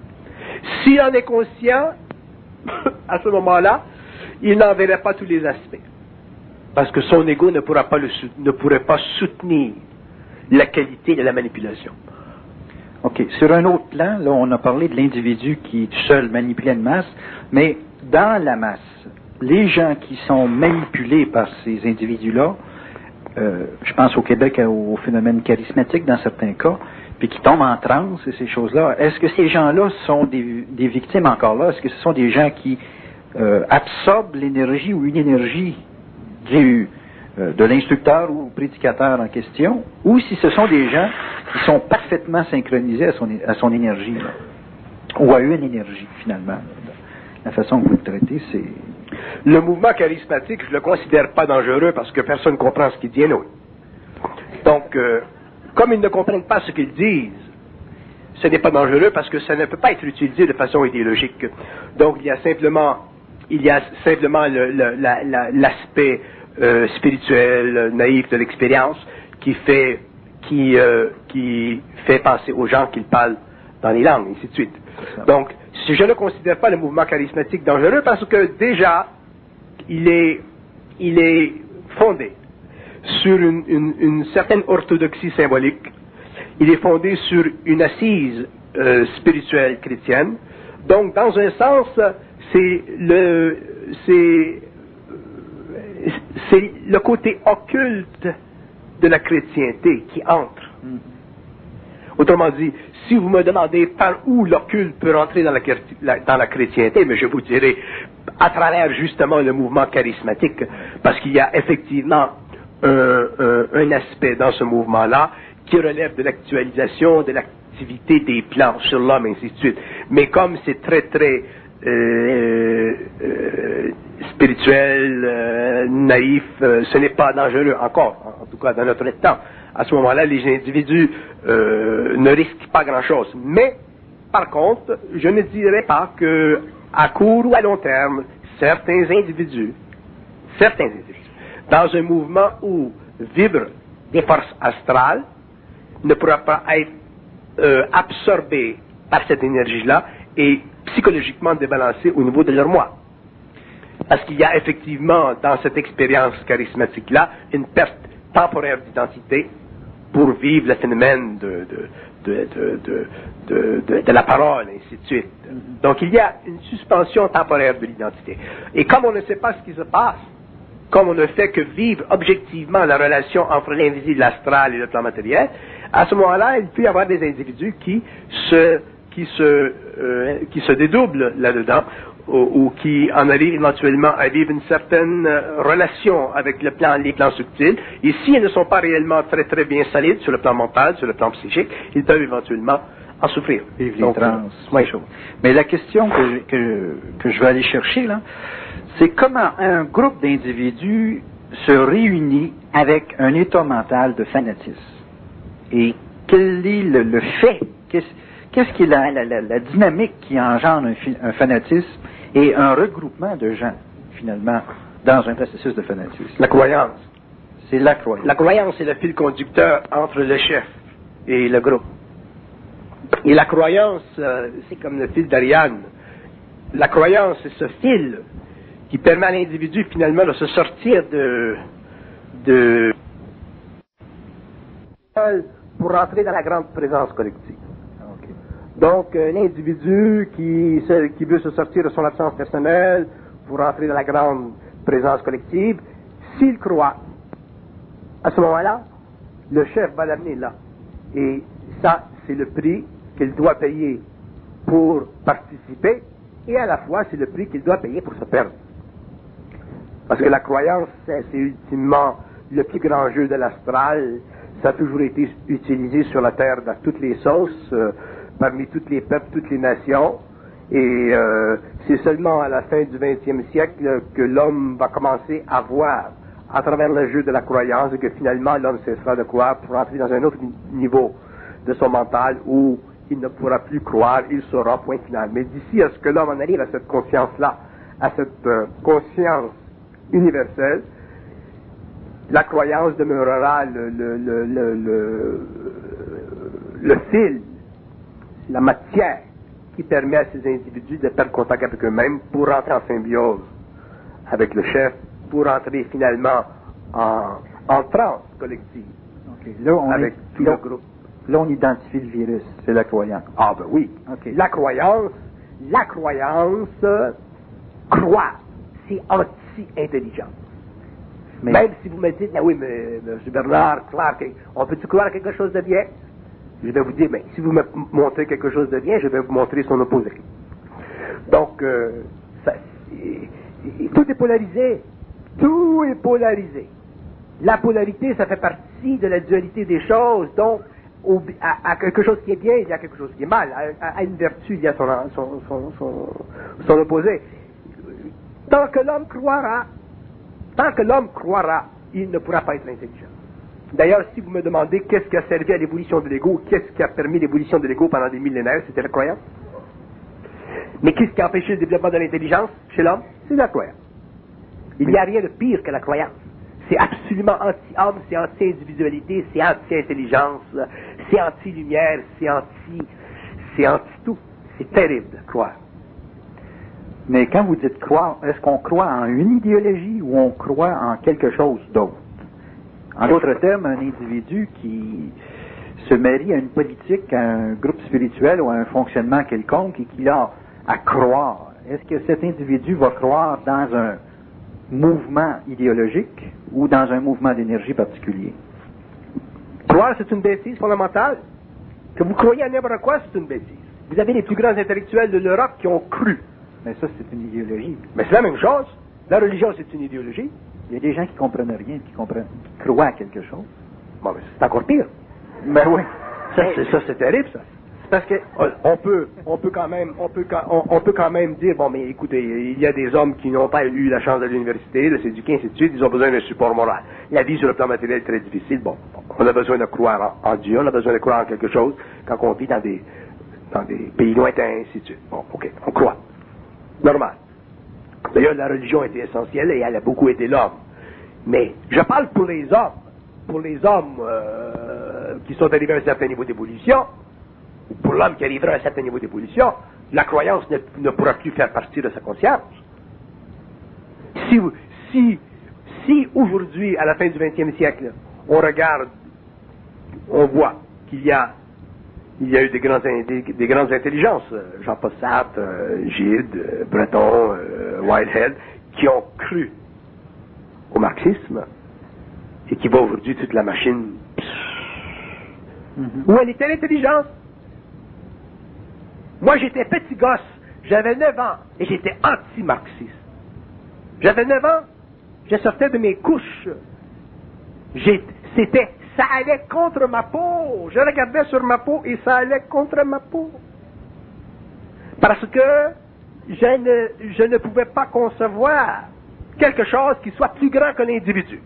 S2: S'il en est conscient, à ce moment-là, il n'en verrait pas tous les aspects. Parce que son ego ne pourra pas le, ne pourrait pas soutenir la qualité de la manipulation.
S1: OK. Sur un autre plan, là, on a parlé de l'individu qui seul manipulait une masse, mais dans la masse, les gens qui sont manipulés par ces individus-là, euh, je pense au Québec au phénomène charismatique dans certains cas, puis qui tombent en transe et ces choses-là, est-ce que ces gens-là sont des, des victimes encore là? Est-ce que ce sont des gens qui euh, absorbent l'énergie ou une énergie du, euh, de l'instructeur ou prédicateur en question, ou si ce sont des gens qui sont parfaitement synchronisés à son, à son énergie, là, ou à une énergie, finalement. La façon que vous le traitez, c'est...
S2: Le mouvement charismatique, je ne le considère pas dangereux parce que personne ne comprend ce qu'il dit, non. Donc, euh, comme ils ne comprennent pas ce qu'ils disent, ce n'est pas dangereux parce que ça ne peut pas être utilisé de façon idéologique. Donc, il y a simplement, il y a simplement le, le, la, la, l'aspect euh, spirituel, naïf de l'expérience qui fait, qui, euh, qui fait penser aux gens qu'ils parlent dans les langues, et ainsi de suite. Donc, si je ne considère pas le mouvement charismatique dangereux parce que déjà, il est, il est fondé sur une, une, une certaine orthodoxie symbolique. Il est fondé sur une assise euh, spirituelle chrétienne. Donc, dans un sens, c'est le, c'est, c'est le côté occulte de la chrétienté qui entre. Mm. Autrement dit, si vous me demandez par où l'occulte peut rentrer dans la, dans la chrétienté, mais je vous dirai à travers justement le mouvement charismatique, parce qu'il y a effectivement un, un, un aspect dans ce mouvement-là qui relève de l'actualisation, de l'activité des plans sur l'homme, et ainsi de suite. Mais comme c'est très, très euh, euh, spirituel, euh, naïf, euh, ce n'est pas dangereux encore, en tout cas dans notre temps. À ce moment-là, les individus euh, ne risquent pas grand-chose. Mais, par contre, je ne dirais pas que, à court ou à long terme, certains individus, certains individus, dans un mouvement où vibrent des forces astrales, ne pourra pas être euh, absorbés par cette énergie-là et psychologiquement débalancés au niveau de leur moi. Parce qu'il y a effectivement, dans cette expérience charismatique-là, une perte temporaire d'identité pour vivre le phénomène de, de, de, de, de, de, de, de la parole, et ainsi de suite. Donc, il y a une suspension temporaire de l'identité. Et comme on ne sait pas ce qui se passe, comme on ne fait que vivre objectivement la relation entre l'invisible, l'astral et le plan matériel, à ce moment-là, il peut y avoir des individus qui se, qui se, euh, qui se dédoublent là-dedans, ou, ou qui en arrivent éventuellement à vivre une certaine euh, relation avec le plan, les plans subtils. Et si ils ne sont pas réellement très très bien solides sur le plan mental, sur le plan psychique, ils peuvent éventuellement en souffrir.
S1: Vivre les trans, oui. Mais la question que je, que, que je vais aller chercher, là, c'est comment un groupe d'individus se réunit avec un état mental de fanatisme. Et quel est le, le fait, qu'est-ce, qu'est-ce qui est la, la, la, la dynamique qui engendre un, un fanatisme et un regroupement de gens, finalement, dans un processus de fanatisme?
S2: La croyance.
S1: C'est la croyance.
S2: La croyance est le fil conducteur entre le chef et le groupe. Et la croyance, euh, c'est comme le fil d'Ariane. La croyance, c'est ce fil qui permet à l'individu, finalement, de se sortir de... de pour rentrer dans la grande présence collective.
S1: Okay.
S2: Donc, un individu qui, qui veut se sortir de son absence personnelle pour rentrer dans la grande présence collective, s'il croit, à ce moment-là, le chef va l'amener là. Et ça, c'est le prix qu'il doit payer pour participer, et à la fois, c'est le prix qu'il doit payer pour se perdre. Parce que la croyance, c'est, c'est ultimement le plus grand jeu de l'astral. Ça a toujours été utilisé sur la Terre dans toutes les sauces, euh, parmi tous les peuples, toutes les nations. Et euh, c'est seulement à la fin du vingtième siècle que l'homme va commencer à voir à travers le jeu de la croyance et que finalement l'homme cessera de croire pour entrer dans un autre niveau de son mental où il ne pourra plus croire, il saura, point final. Mais d'ici à ce que l'homme en arrive à cette conscience-là, à cette euh, conscience universelle, la croyance demeurera le, le, le, le, le, le fil, la matière qui permet à ces individus de perdre contact avec eux-mêmes pour rentrer en symbiose avec le chef, pour entrer finalement en, en transe collective
S1: okay. Là, on
S2: avec
S1: est,
S2: tout
S1: là,
S2: le groupe.
S1: Là, on identifie le virus, c'est la croyance.
S2: Ah ben oui.
S1: Okay.
S2: La croyance, la croyance euh, croit, c'est anti-intelligence. Mais... Même si vous me dites, ah oui, mais M. Bernard, croire, on peut-tu croire quelque chose de bien? Je vais vous dire, mais si vous me montrez quelque chose de bien, je vais vous montrer son opposé. Donc, euh, ça, tout est polarisé. Tout est polarisé. La polarité, ça fait partie de la dualité des choses. Donc, au, à, à quelque chose qui est bien, il y a quelque chose qui est mal. À, à une vertu, il y a son, son, son, son, son opposé. Tant que l'homme croira, tant que l'homme croira, il ne pourra pas être intelligent. D'ailleurs, si vous me demandez qu'est-ce qui a servi à l'évolution de l'ego, qu'est-ce qui a permis l'évolution de l'ego pendant des millénaires, c'était la croyance. Mais qu'est-ce qui a empêché le développement de l'intelligence chez l'homme? C'est la croyance. Il n'y a rien de pire que la croyance. C'est absolument anti-homme, c'est anti-individualité, c'est anti-intelligence, c'est anti-lumière, c'est anti... c'est anti-tout. C'est terrible de croire.
S1: Mais quand vous dites croire, est-ce qu'on croit en une idéologie ou on croit en quelque chose d'autre? En d'autres termes, un individu qui se marie à une politique, à un groupe spirituel ou à un fonctionnement quelconque et qu'il a à croire, est-ce que cet individu va croire dans un mouvement idéologique ou dans un mouvement d'énergie particulier?
S2: Croire, c'est une bêtise fondamentale. Que vous croyez à n'importe quoi, c'est une bêtise. Vous avez les plus grands intellectuels de l'Europe qui ont cru.
S1: Mais ça, c'est une idéologie.
S2: Mais c'est la même chose. La religion, c'est une idéologie.
S1: Il y a des gens qui comprennent rien, qui comprennent, qui croient à quelque chose.
S2: Bon, mais c'est encore pire.
S1: Ben oui.
S2: Ça, c'est, ça, c'est terrible, ça.
S1: C'est parce que
S2: on peut, on peut quand même, on peut, on, on peut quand même dire, bon, mais écoutez, il y a des hommes qui n'ont pas eu la chance de l'université, de s'éduquer, ainsi de suite, ils ont besoin d'un support moral. La vie sur le plan matériel est très difficile. Bon, on a besoin de croire en, en Dieu, on a besoin de croire en quelque chose quand on vit dans des, dans des pays lointains, ainsi de suite. Bon, ok, on croit. Normal. D'ailleurs, la religion était essentielle et elle a beaucoup aidé l'homme. Mais je parle pour les hommes, pour les hommes euh, qui sont arrivés à un certain niveau d'évolution, ou pour l'homme qui arrivera à un certain niveau d'évolution, la croyance ne, ne pourra plus faire partie de sa conscience. Si, si, si aujourd'hui, à la fin du vingtième siècle, on regarde, on voit qu'il y a Il y a eu des, grands, des, des grandes intelligences, Jean-Paul Sartre, euh, Gide, euh, Breton, euh, Whitehead, qui ont cru au marxisme et qui voient aujourd'hui toute la machine. Mm-hmm. Où elle était l'intelligence? Moi, j'étais petit gosse, j'avais neuf ans et j'étais anti-marxiste. J'avais neuf ans, je sortais de mes couches. J'ai, c'était Ça allait contre ma peau. Je regardais sur ma peau et ça allait contre ma peau. Parce que je ne, je ne pouvais pas concevoir quelque chose qui soit plus grand que l'individu.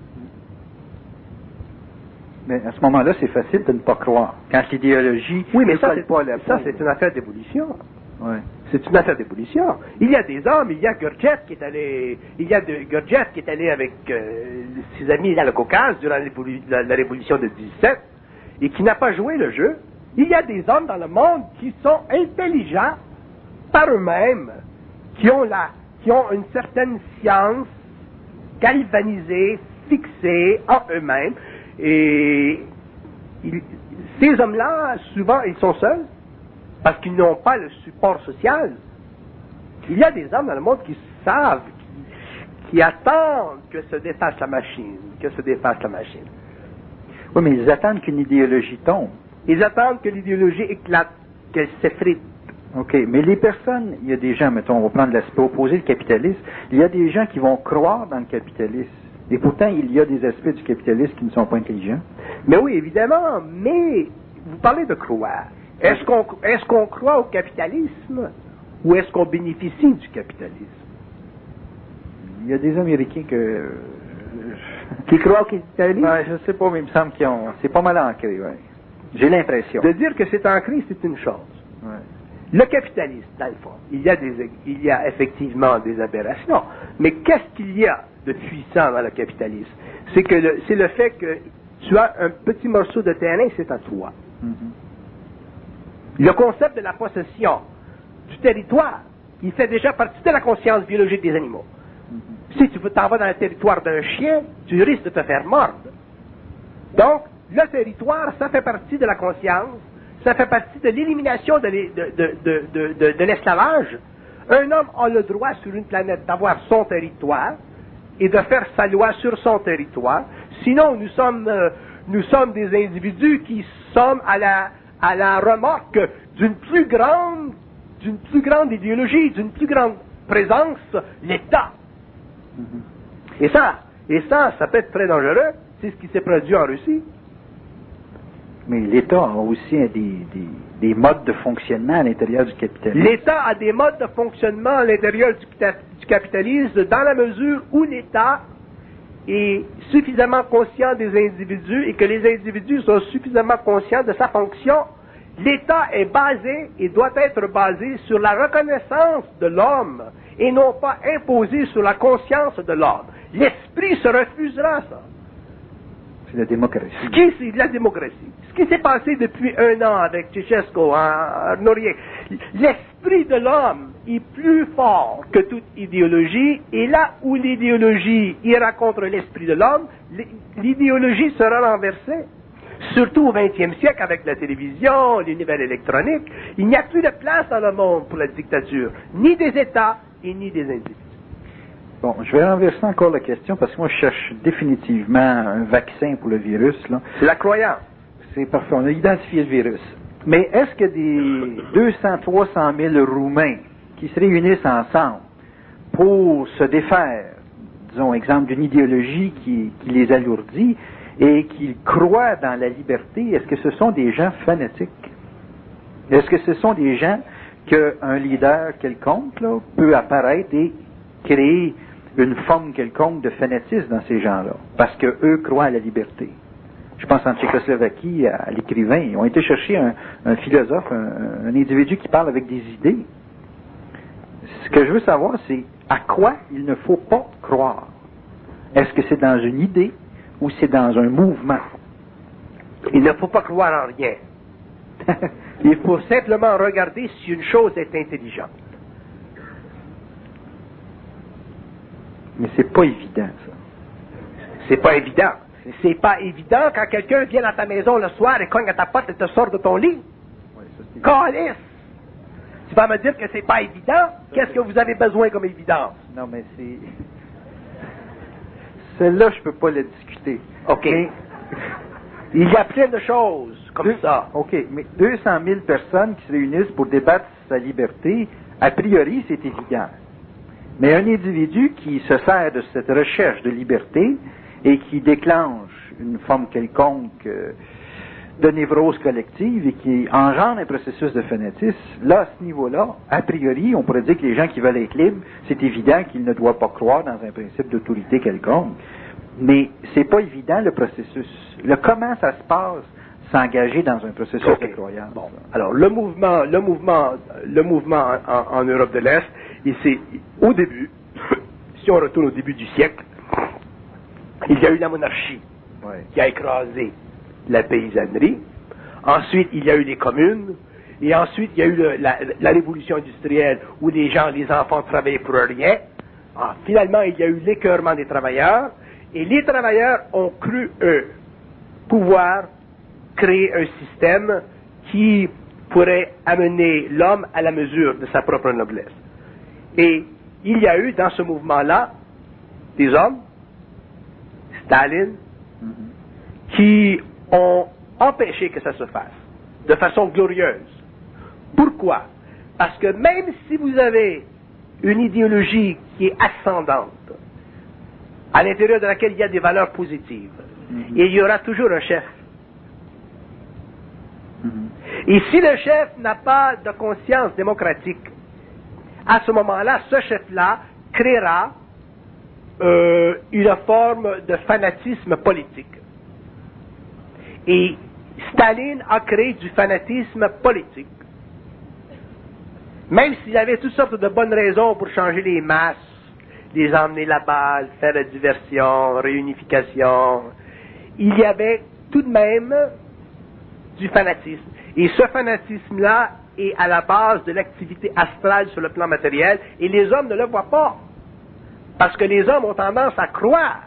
S1: Mais à ce moment-là, c'est facile de ne pas croire. Quand l'idéologie...
S2: Oui, mais ça, c'est,
S1: pas la
S2: ça, c'est une affaire d'évolution.
S1: Ouais.
S2: C'est une affaire d'évolution. Il y a des hommes, il y a Gurdjieff qui est allé, il y a de, Gurdjieff qui est allé avec euh, ses amis dans le Caucase durant la, la révolution de dix-sept et qui n'a pas joué le jeu. Il y a des hommes dans le monde qui sont intelligents par eux-mêmes, qui ont la, qui ont une certaine science galvanisée, fixée en eux-mêmes. Et il, ces hommes-là, souvent, ils sont seuls parce qu'ils n'ont pas le support social. Il y a des hommes dans le monde qui savent, qui, qui attendent que se défasse la machine, que se défasse la machine.
S1: Oui, mais ils attendent qu'une idéologie tombe.
S2: Ils attendent que l'idéologie éclate, qu'elle s'effrite.
S1: OK, mais les personnes, il y a des gens, mettons, on va prendre l'aspect opposé, le capitalisme, il y a des gens qui vont croire dans le capitalisme. Et pourtant, il y a des aspects du capitalisme qui ne sont pas intelligents.
S2: Mais oui, évidemment, mais vous parlez de croire. Est-ce qu'on, est-ce qu'on croit au capitalisme ou est-ce qu'on bénéficie du capitalisme?
S1: Il y a des Américains que...
S2: Qui croient au capitalisme?
S1: Ouais, je ne sais pas, mais il me semble qu'ils ont... C'est pas mal ancré, ouais. J'ai l'impression.
S2: De dire que c'est ancré, c'est une chose.
S1: Ouais.
S2: Le capitalisme, dans le fond, il y a des, il y a effectivement des aberrations, mais qu'est-ce qu'il y a de puissant dans le capitalisme? C'est que le, c'est le fait que tu as un petit morceau de terrain, c'est à toi. Mm-hmm. Le concept de la possession du territoire, il fait déjà partie de la conscience biologique des animaux. Mm-hmm. Si tu t'en vas dans le territoire d'un chien, tu risques de te faire mordre. Donc, le territoire, ça fait partie de la conscience. Ça fait partie de l'élimination de, de, de, de, de, de l'esclavage. Un homme a le droit sur une planète d'avoir son territoire et de faire sa loi sur son territoire. Sinon, nous sommes, euh, nous sommes des individus qui sommes à la, à la remorque d'une plus grande, d'une plus grande idéologie, d'une plus grande présence, l'État. Mm-hmm. Et ça, et ça, ça peut être très dangereux. C'est ce qui s'est produit en Russie.
S1: Mais l'État a aussi des, des, des modes de fonctionnement à l'intérieur du capitalisme.
S2: L'État a des modes de fonctionnement à l'intérieur du, du capitalisme dans la mesure où l'État est suffisamment conscient des individus et que les individus sont suffisamment conscients de sa fonction. L'État est basé et doit être basé sur la reconnaissance de l'homme et non pas imposé sur la conscience de l'homme. L'esprit se refusera à ça.
S1: C'est la démocratie.
S2: Ce qui, c'est de la démocratie. Ce qui s'est passé depuis un an avec Ceausescu en Noriega, l'esprit de l'homme est plus fort que toute idéologie, et là où l'idéologie ira contre l'esprit de l'homme, l'idéologie sera renversée. Surtout au vingtième siècle, avec la télévision, l'univers électronique, il n'y a plus de place dans le monde pour la dictature, ni des États et ni des individus.
S1: Bon, je vais renverser encore la question parce que moi, je cherche définitivement un vaccin pour le virus. Là.
S2: C'est la croyance.
S1: C'est parfait. On a identifié le virus. Mais est-ce que des deux cents à trois cent mille Roumains qui se réunissent ensemble pour se défaire, disons, exemple, d'une idéologie qui, qui les alourdit et qui croient dans la liberté, est-ce que ce sont des gens fanatiques? Est-ce que ce sont des gens qu'un leader quelconque là, peut apparaître et créer une forme quelconque de fanatisme dans ces gens-là, parce qu'eux croient à la liberté? Je pense en Tchécoslovaquie, à, à l'écrivain, ils ont été chercher un, un philosophe, un, un individu qui parle avec des idées. Ce que je veux savoir, c'est à quoi il ne faut pas croire. Est-ce que c'est dans une idée ou c'est dans un mouvement?
S2: Il ne faut pas croire en rien. Il faut simplement regarder si une chose est intelligente.
S1: Mais c'est pas évident, ça.
S2: C'est pas évident. C'est pas évident quand quelqu'un vient dans ta maison le soir et cogne à ta porte et te sort de ton lit.
S1: Oui, ça c'est
S2: Calice! Tu vas me dire que c'est pas évident? Qu'est-ce que vous avez besoin comme évidence?
S1: Non, mais c'est... Celle-là, je peux pas la discuter.
S2: OK.
S1: Mais...
S2: Il y a plein de choses comme
S1: Deux...
S2: ça.
S1: OK, mais deux cent mille personnes qui se réunissent pour débattre sa liberté, a priori, c'est évident. Mais un individu qui se sert de cette recherche de liberté et qui déclenche une forme quelconque euh, de névrose collective et qui engendre un processus de fanatisme, là, à ce niveau-là, a priori, on pourrait dire que les gens qui veulent être libres, c'est évident qu'ils ne doivent pas croire dans un principe d'autorité quelconque. Mais c'est pas évident, le processus. Le comment ça se passe, s'engager dans un processus okay. de croyance.
S2: Bon. Alors, le mouvement, le mouvement, le mouvement en, en Europe de l'Est, et c'est au début, si on retourne au début du siècle, il y a eu la monarchie
S1: ouais.
S2: qui a écrasé la paysannerie. Ensuite, il y a eu les communes. Et ensuite, il y a eu le, la, la révolution industrielle où les gens, les enfants travaillaient pour rien. Ah, finalement, il y a eu l'écœurement des travailleurs. Et les travailleurs ont cru, eux, pouvoir créer un système qui pourrait amener l'homme à la mesure de sa propre noblesse. Et il y a eu dans ce mouvement-là des hommes, Staline, mm-hmm. qui ont empêché que ça se fasse de façon glorieuse. Pourquoi? Parce que même si vous avez une idéologie qui est ascendante, à l'intérieur de laquelle il y a des valeurs positives, mm-hmm. il y aura toujours un chef. Mm-hmm. Et si le chef n'a pas de conscience démocratique, à ce moment-là, ce chef-là créera euh, une forme de fanatisme politique. Et Staline a créé du fanatisme politique. Même s'il avait toutes sortes de bonnes raisons pour changer les masses, les emmener là-bas, faire la diversion, réunification, il y avait tout de même du fanatisme. Et ce fanatisme-là est à la base de l'activité astrale sur le plan matériel, et les hommes ne le voient pas. Parce que les hommes ont tendance à croire.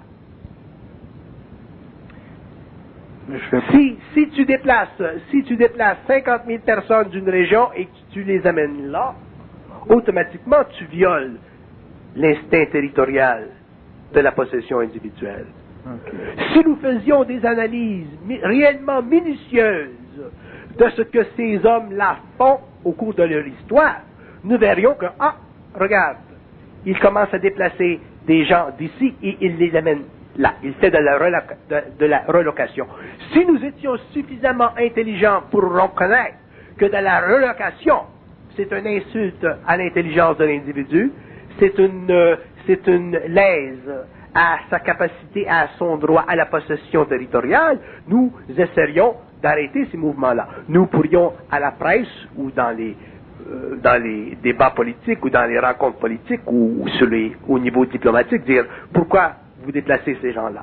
S2: Si, si tu déplaces, si tu déplaces cinquante mille personnes d'une région et que tu les amènes là, automatiquement tu violes l'instinct territorial de la possession individuelle. Okay. Si nous faisions des analyses mi- réellement minutieuses de ce que ces hommes-là font au cours de leur histoire, nous verrions que, ah, regarde, ils commencent à déplacer des gens d'ici et ils les amènent là. Il fait de la, reloca- de, de la relocation. Si nous étions suffisamment intelligents pour reconnaître que de la relocation, c'est une insulte à l'intelligence de l'individu, c'est une, euh, c'est une lèse à sa capacité, à son droit à la possession territoriale, nous essaierions d'arrêter ces mouvements-là. Nous pourrions, à la presse ou dans les, euh, dans les débats politiques ou dans les rencontres politiques ou, ou sur les, au niveau diplomatique, dire pourquoi vous déplacez ces gens-là.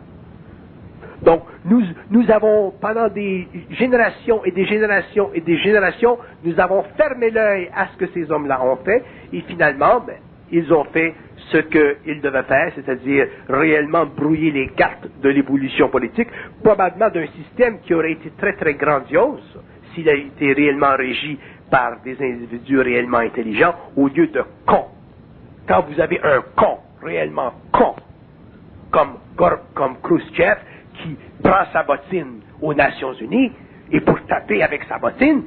S2: Donc, nous, nous avons, pendant des générations et des générations et des générations, nous avons fermé l'œil à ce que ces hommes-là ont fait, et finalement, ben, ils ont fait ce qu'ils devaient faire, c'est-à-dire réellement brouiller les cartes de l'évolution politique, probablement d'un système qui aurait été très très grandiose s'il a été réellement régi par des individus réellement intelligents au lieu de cons. Quand vous avez un con, réellement con, comme, comme Khrouchtchev, qui prend sa bottine aux Nations Unies, et pour taper avec sa bottine,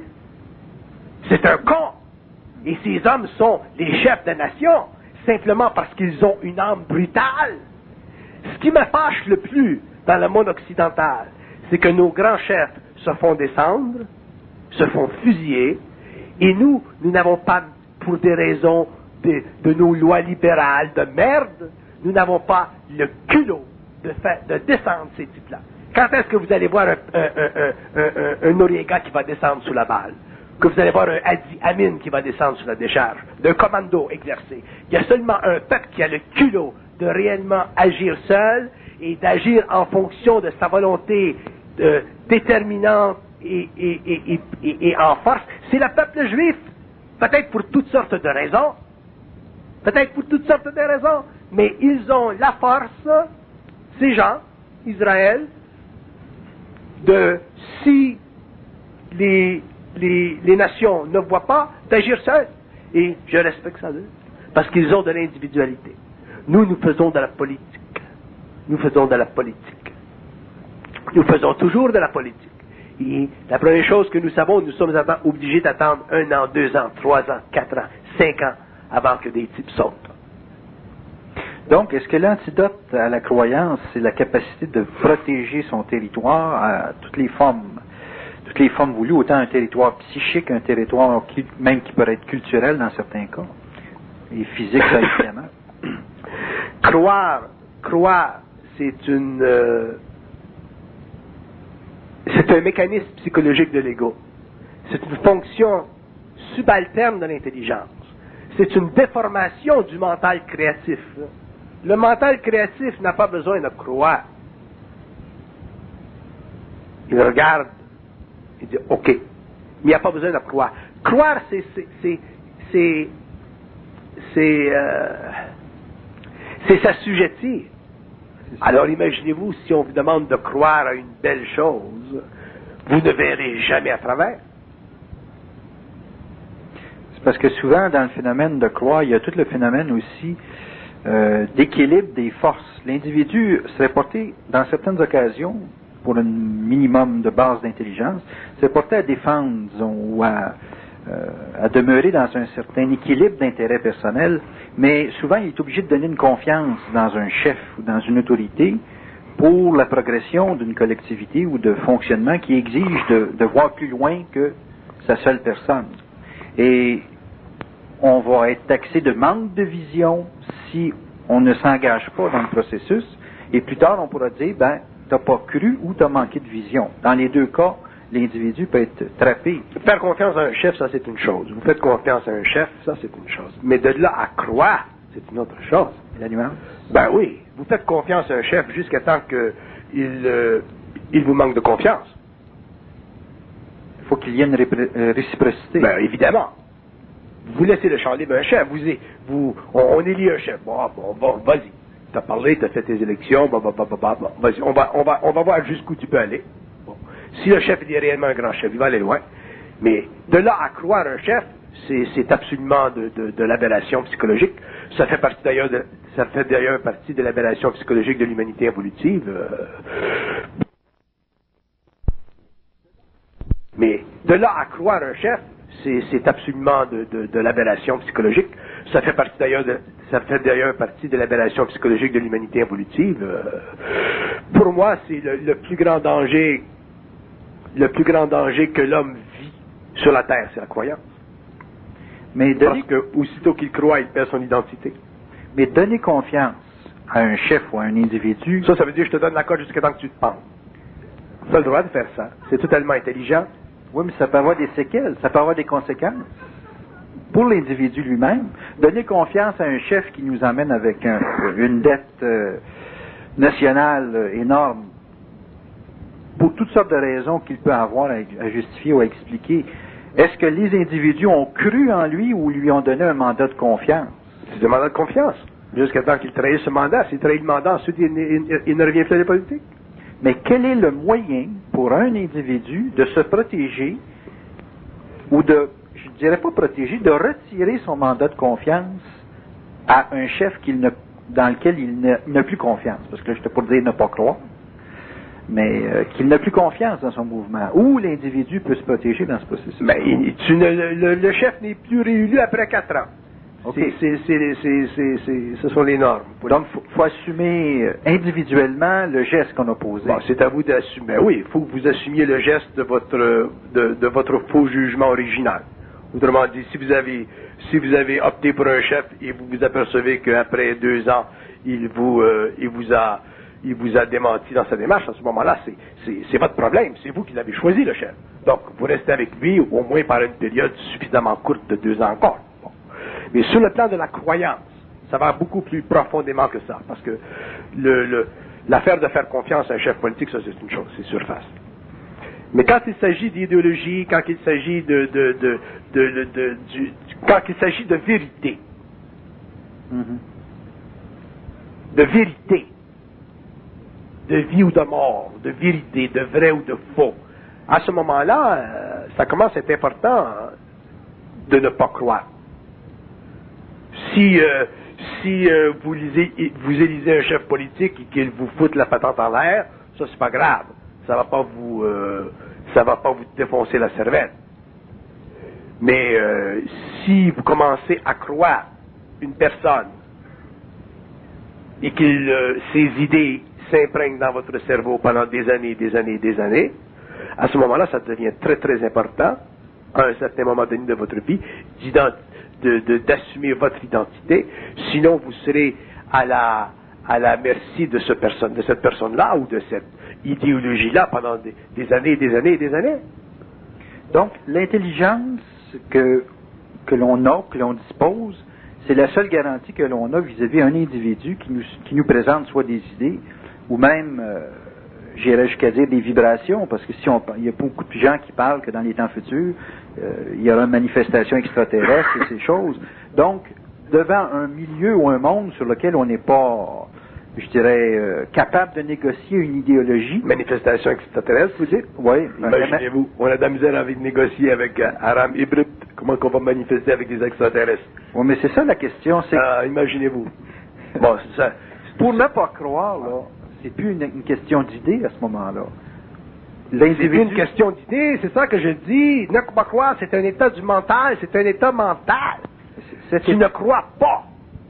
S2: c'est un con. Et ces hommes sont les chefs de nation, simplement parce qu'ils ont une âme brutale. Ce qui me fâche le plus dans le monde occidental, c'est que nos grands chefs se font descendre, se font fusiller, et nous, nous n'avons pas, pour des raisons de, de nos lois libérales de merde, nous n'avons pas le culot de, faire, de descendre ces types-là. Quand est-ce que vous allez voir un, un, un, un, un, un Noriega qui va descendre sous la balle? Que vous allez voir un Hadi Amin qui va descendre sur la décharge, d'un commando exercé. Il y a seulement un peuple qui a le culot de réellement agir seul et d'agir en fonction de sa volonté de, déterminante et, et, et, et, et en force. C'est le peuple juif. Peut-être pour toutes sortes de raisons. Peut-être pour toutes sortes de raisons. Mais ils ont la force, ces gens, Israël, de, si les Les, les nations ne voient pas, d'agir seuls. Et je respecte ça d'eux, parce qu'ils ont de l'individualité. Nous, nous faisons de la politique. Nous faisons de la politique. Nous faisons toujours de la politique. Et la première chose que nous savons, nous sommes obligés d'attendre un an, deux ans, trois ans, quatre ans, cinq ans, avant que des types sautent.
S1: Donc, est-ce que l'antidote à la croyance, c'est la capacité de protéger son territoire à toutes les formes, toutes les formes voulues, autant un territoire psychique, un territoire qui, même qui pourrait être culturel dans certains cas, et physique, ça évidemment.
S2: Croire, croire, c'est une, euh, c'est un mécanisme psychologique de l'ego. C'est une fonction subalterne de l'intelligence. C'est une déformation du mental créatif. Le mental créatif n'a pas besoin de croire. Il regarde, il dit OK, mais il n'y a pas besoin de croire. Croire, c'est, c'est, c'est, c'est, c'est, euh, c'est s'assujettir. Alors imaginez-vous si on vous demande de croire à une belle chose, vous ne verrez jamais à travers.
S1: C'est parce que souvent, dans le phénomène de croire, il y a tout le phénomène aussi euh, d'équilibre des forces. L'individu serait porté, dans certaines occasions, pour un minimum de base d'intelligence, serait porté à défendre, disons, ou à, euh, à demeurer dans un certain équilibre d'intérêt personnel, mais souvent il est obligé de donner une confiance dans un chef ou dans une autorité pour la progression d'une collectivité ou de fonctionnement qui exige de, de voir plus loin que sa seule personne. Et on va être taxé de manque de vision si on ne s'engage pas dans le processus, et plus tard on pourra dire, ben, t'as pas cru ou t'as manqué de vision. Dans les deux cas, l'individu peut être trappé.
S2: Faire confiance à un chef, ça c'est une chose. Vous faites confiance à un chef, ça c'est une chose. Mais de là à croire, c'est une autre chose.
S1: La nuance?
S2: Ben oui. Vous faites confiance à un chef jusqu'à temps qu'il euh, il vous manque de confiance.
S1: Il faut qu'il y ait une répr- euh, réciprocité.
S2: Ben évidemment. Vous laissez le champ libre à un chef. Vous, vous, on, on élit un chef. Bon, bon, bon vas-y. T'as parlé, t'as fait tes élections, bah, bah, bah, bah, bah, bah, vas-y, on va, on va, on va voir jusqu'où tu peux aller. Bon. Si le chef il est réellement un grand chef, il va aller loin. Mais de là à croire un chef, c'est, c'est absolument de, de, de l'aberration psychologique. Ça fait partie d'ailleurs de, ça fait d'ailleurs partie de l'aberration psychologique de l'humanité évolutive. Euh... Mais de là à croire un chef, c'est, c'est absolument de, de, de l'aberration psychologique. Ça fait partie d'ailleurs de, ça fait d'ailleurs partie de l'aberration psychologique de l'humanité évolutive. Euh, pour moi, c'est le, le plus grand danger, le plus grand danger que l'homme vit sur la terre, c'est la croyance.
S1: Mais donner,
S2: Parce que aussitôt qu'il croit, il perd son identité.
S1: Mais donner confiance à un chef ou à un individu,
S2: Ça, ça veut dire je te donne la cote jusqu'à temps que tu te penses. Tu as le droit de faire ça. C'est totalement intelligent.
S1: oui, mais ça peut avoir des séquelles, ça peut avoir des conséquences. Pour l'individu lui-même, donner confiance à un chef qui nous emmène avec un, une dette euh, nationale euh, énorme, pour toutes sortes de raisons qu'il peut avoir à, à justifier ou à expliquer, est-ce que les individus ont cru en lui ou lui ont donné un mandat de confiance?
S2: C'est un mandat de confiance. Jusqu'à temps qu'il trahisse ce mandat. S'il trahit le mandat, ensuite il, il, il ne revient plus à la politique.
S1: Mais quel est le moyen pour un individu de se protéger ou de, je ne dirais pas protéger, de retirer son mandat de confiance à un chef qu'il ne, dans lequel il n'a, il n'a plus confiance? Parce que là, je ne t'ai pas dire ne pas croire, mais euh, qu'il n'a plus confiance dans son mouvement. Où l'individu peut se protéger dans ce processus?
S2: Mais il, tu ne, le, le chef n'est plus réélu après quatre ans.
S1: Okay.
S2: C'est, c'est, c'est, c'est, c'est, c'est, ce sont les normes.
S1: Donc, il faut, faut assumer individuellement le geste qu'on a posé.
S2: Bon, c'est à vous d'assumer. Oui, il faut que vous assumiez le geste de votre, de, de votre faux jugement original. Autrement dit, si vous avez, si vous avez opté pour un chef et vous vous apercevez qu'après deux ans, il vous, euh, il vous a, il vous a démenti dans sa démarche, à ce moment-là, c'est, c'est, c'est votre problème. C'est vous qui l'avez choisi, le chef. Donc, vous restez avec lui au moins par une période suffisamment courte de deux ans encore. Mais sur le plan de la croyance, ça va beaucoup plus profondément que ça, parce que le, le, l'affaire de faire confiance à un chef politique, ça c'est une chose, c'est surface. Mais quand il s'agit d'idéologie, quand il s'agit de, de, de, de, de, de du, quand il s'agit de vérité,
S1: Mm-hmm.
S2: de vérité, de vie ou de mort, de vérité, de vrai ou de faux, à ce moment-là, euh, ça commence à être important de ne pas croire. Si, euh, si euh, vous, lisez, vous élisez un chef politique et qu'il vous foute la patente en l'air, ça c'est pas grave. Ça va pas vous, euh, ça va pas vous défoncer la cervelle. Mais euh, si vous commencez à croire une personne et que euh, ses idées s'imprègnent dans votre cerveau pendant des années, des années, des années, À ce moment-là, ça devient très, très important, à un certain moment donné de votre vie, de, de, d'assumer votre identité. Sinon, vous serez à la, à la merci de, ce personne, de cette personne-là ou de cette idéologie-là pendant des, des années et des années et des années.
S1: Donc, l'intelligence que, que l'on a, que l'on dispose, c'est la seule garantie que l'on a vis-à-vis d'un individu qui nous, qui nous présente soit des idées, ou même, euh, j'irais jusqu'à dire des vibrations, parce que si on, il y a beaucoup de gens qui parlent que dans les temps futurs, euh, il y aura une manifestation extraterrestre et ces choses. Donc, devant un milieu ou un monde sur lequel on n'est pas, je dirais, euh, capable de négocier une idéologie.
S2: Manifestation extraterrestre, vous dites?
S1: Oui.
S2: Imaginez-vous, on a de la misère à envie de négocier avec euh, Aram Hybride, comment qu'on va manifester avec des extraterrestres?
S1: Oui, mais c'est ça la question, c'est...
S2: Ah, imaginez-vous. Bon, c'est ça.
S1: Pour ne pas croire, là, c'est plus une, une question d'idée à ce moment-là.
S2: C'est une question d'idée, c'est ça que je dis. Ne pas croire, c'est un état du mental, c'est un état mental.
S1: C'est,
S2: tu ne crois pas.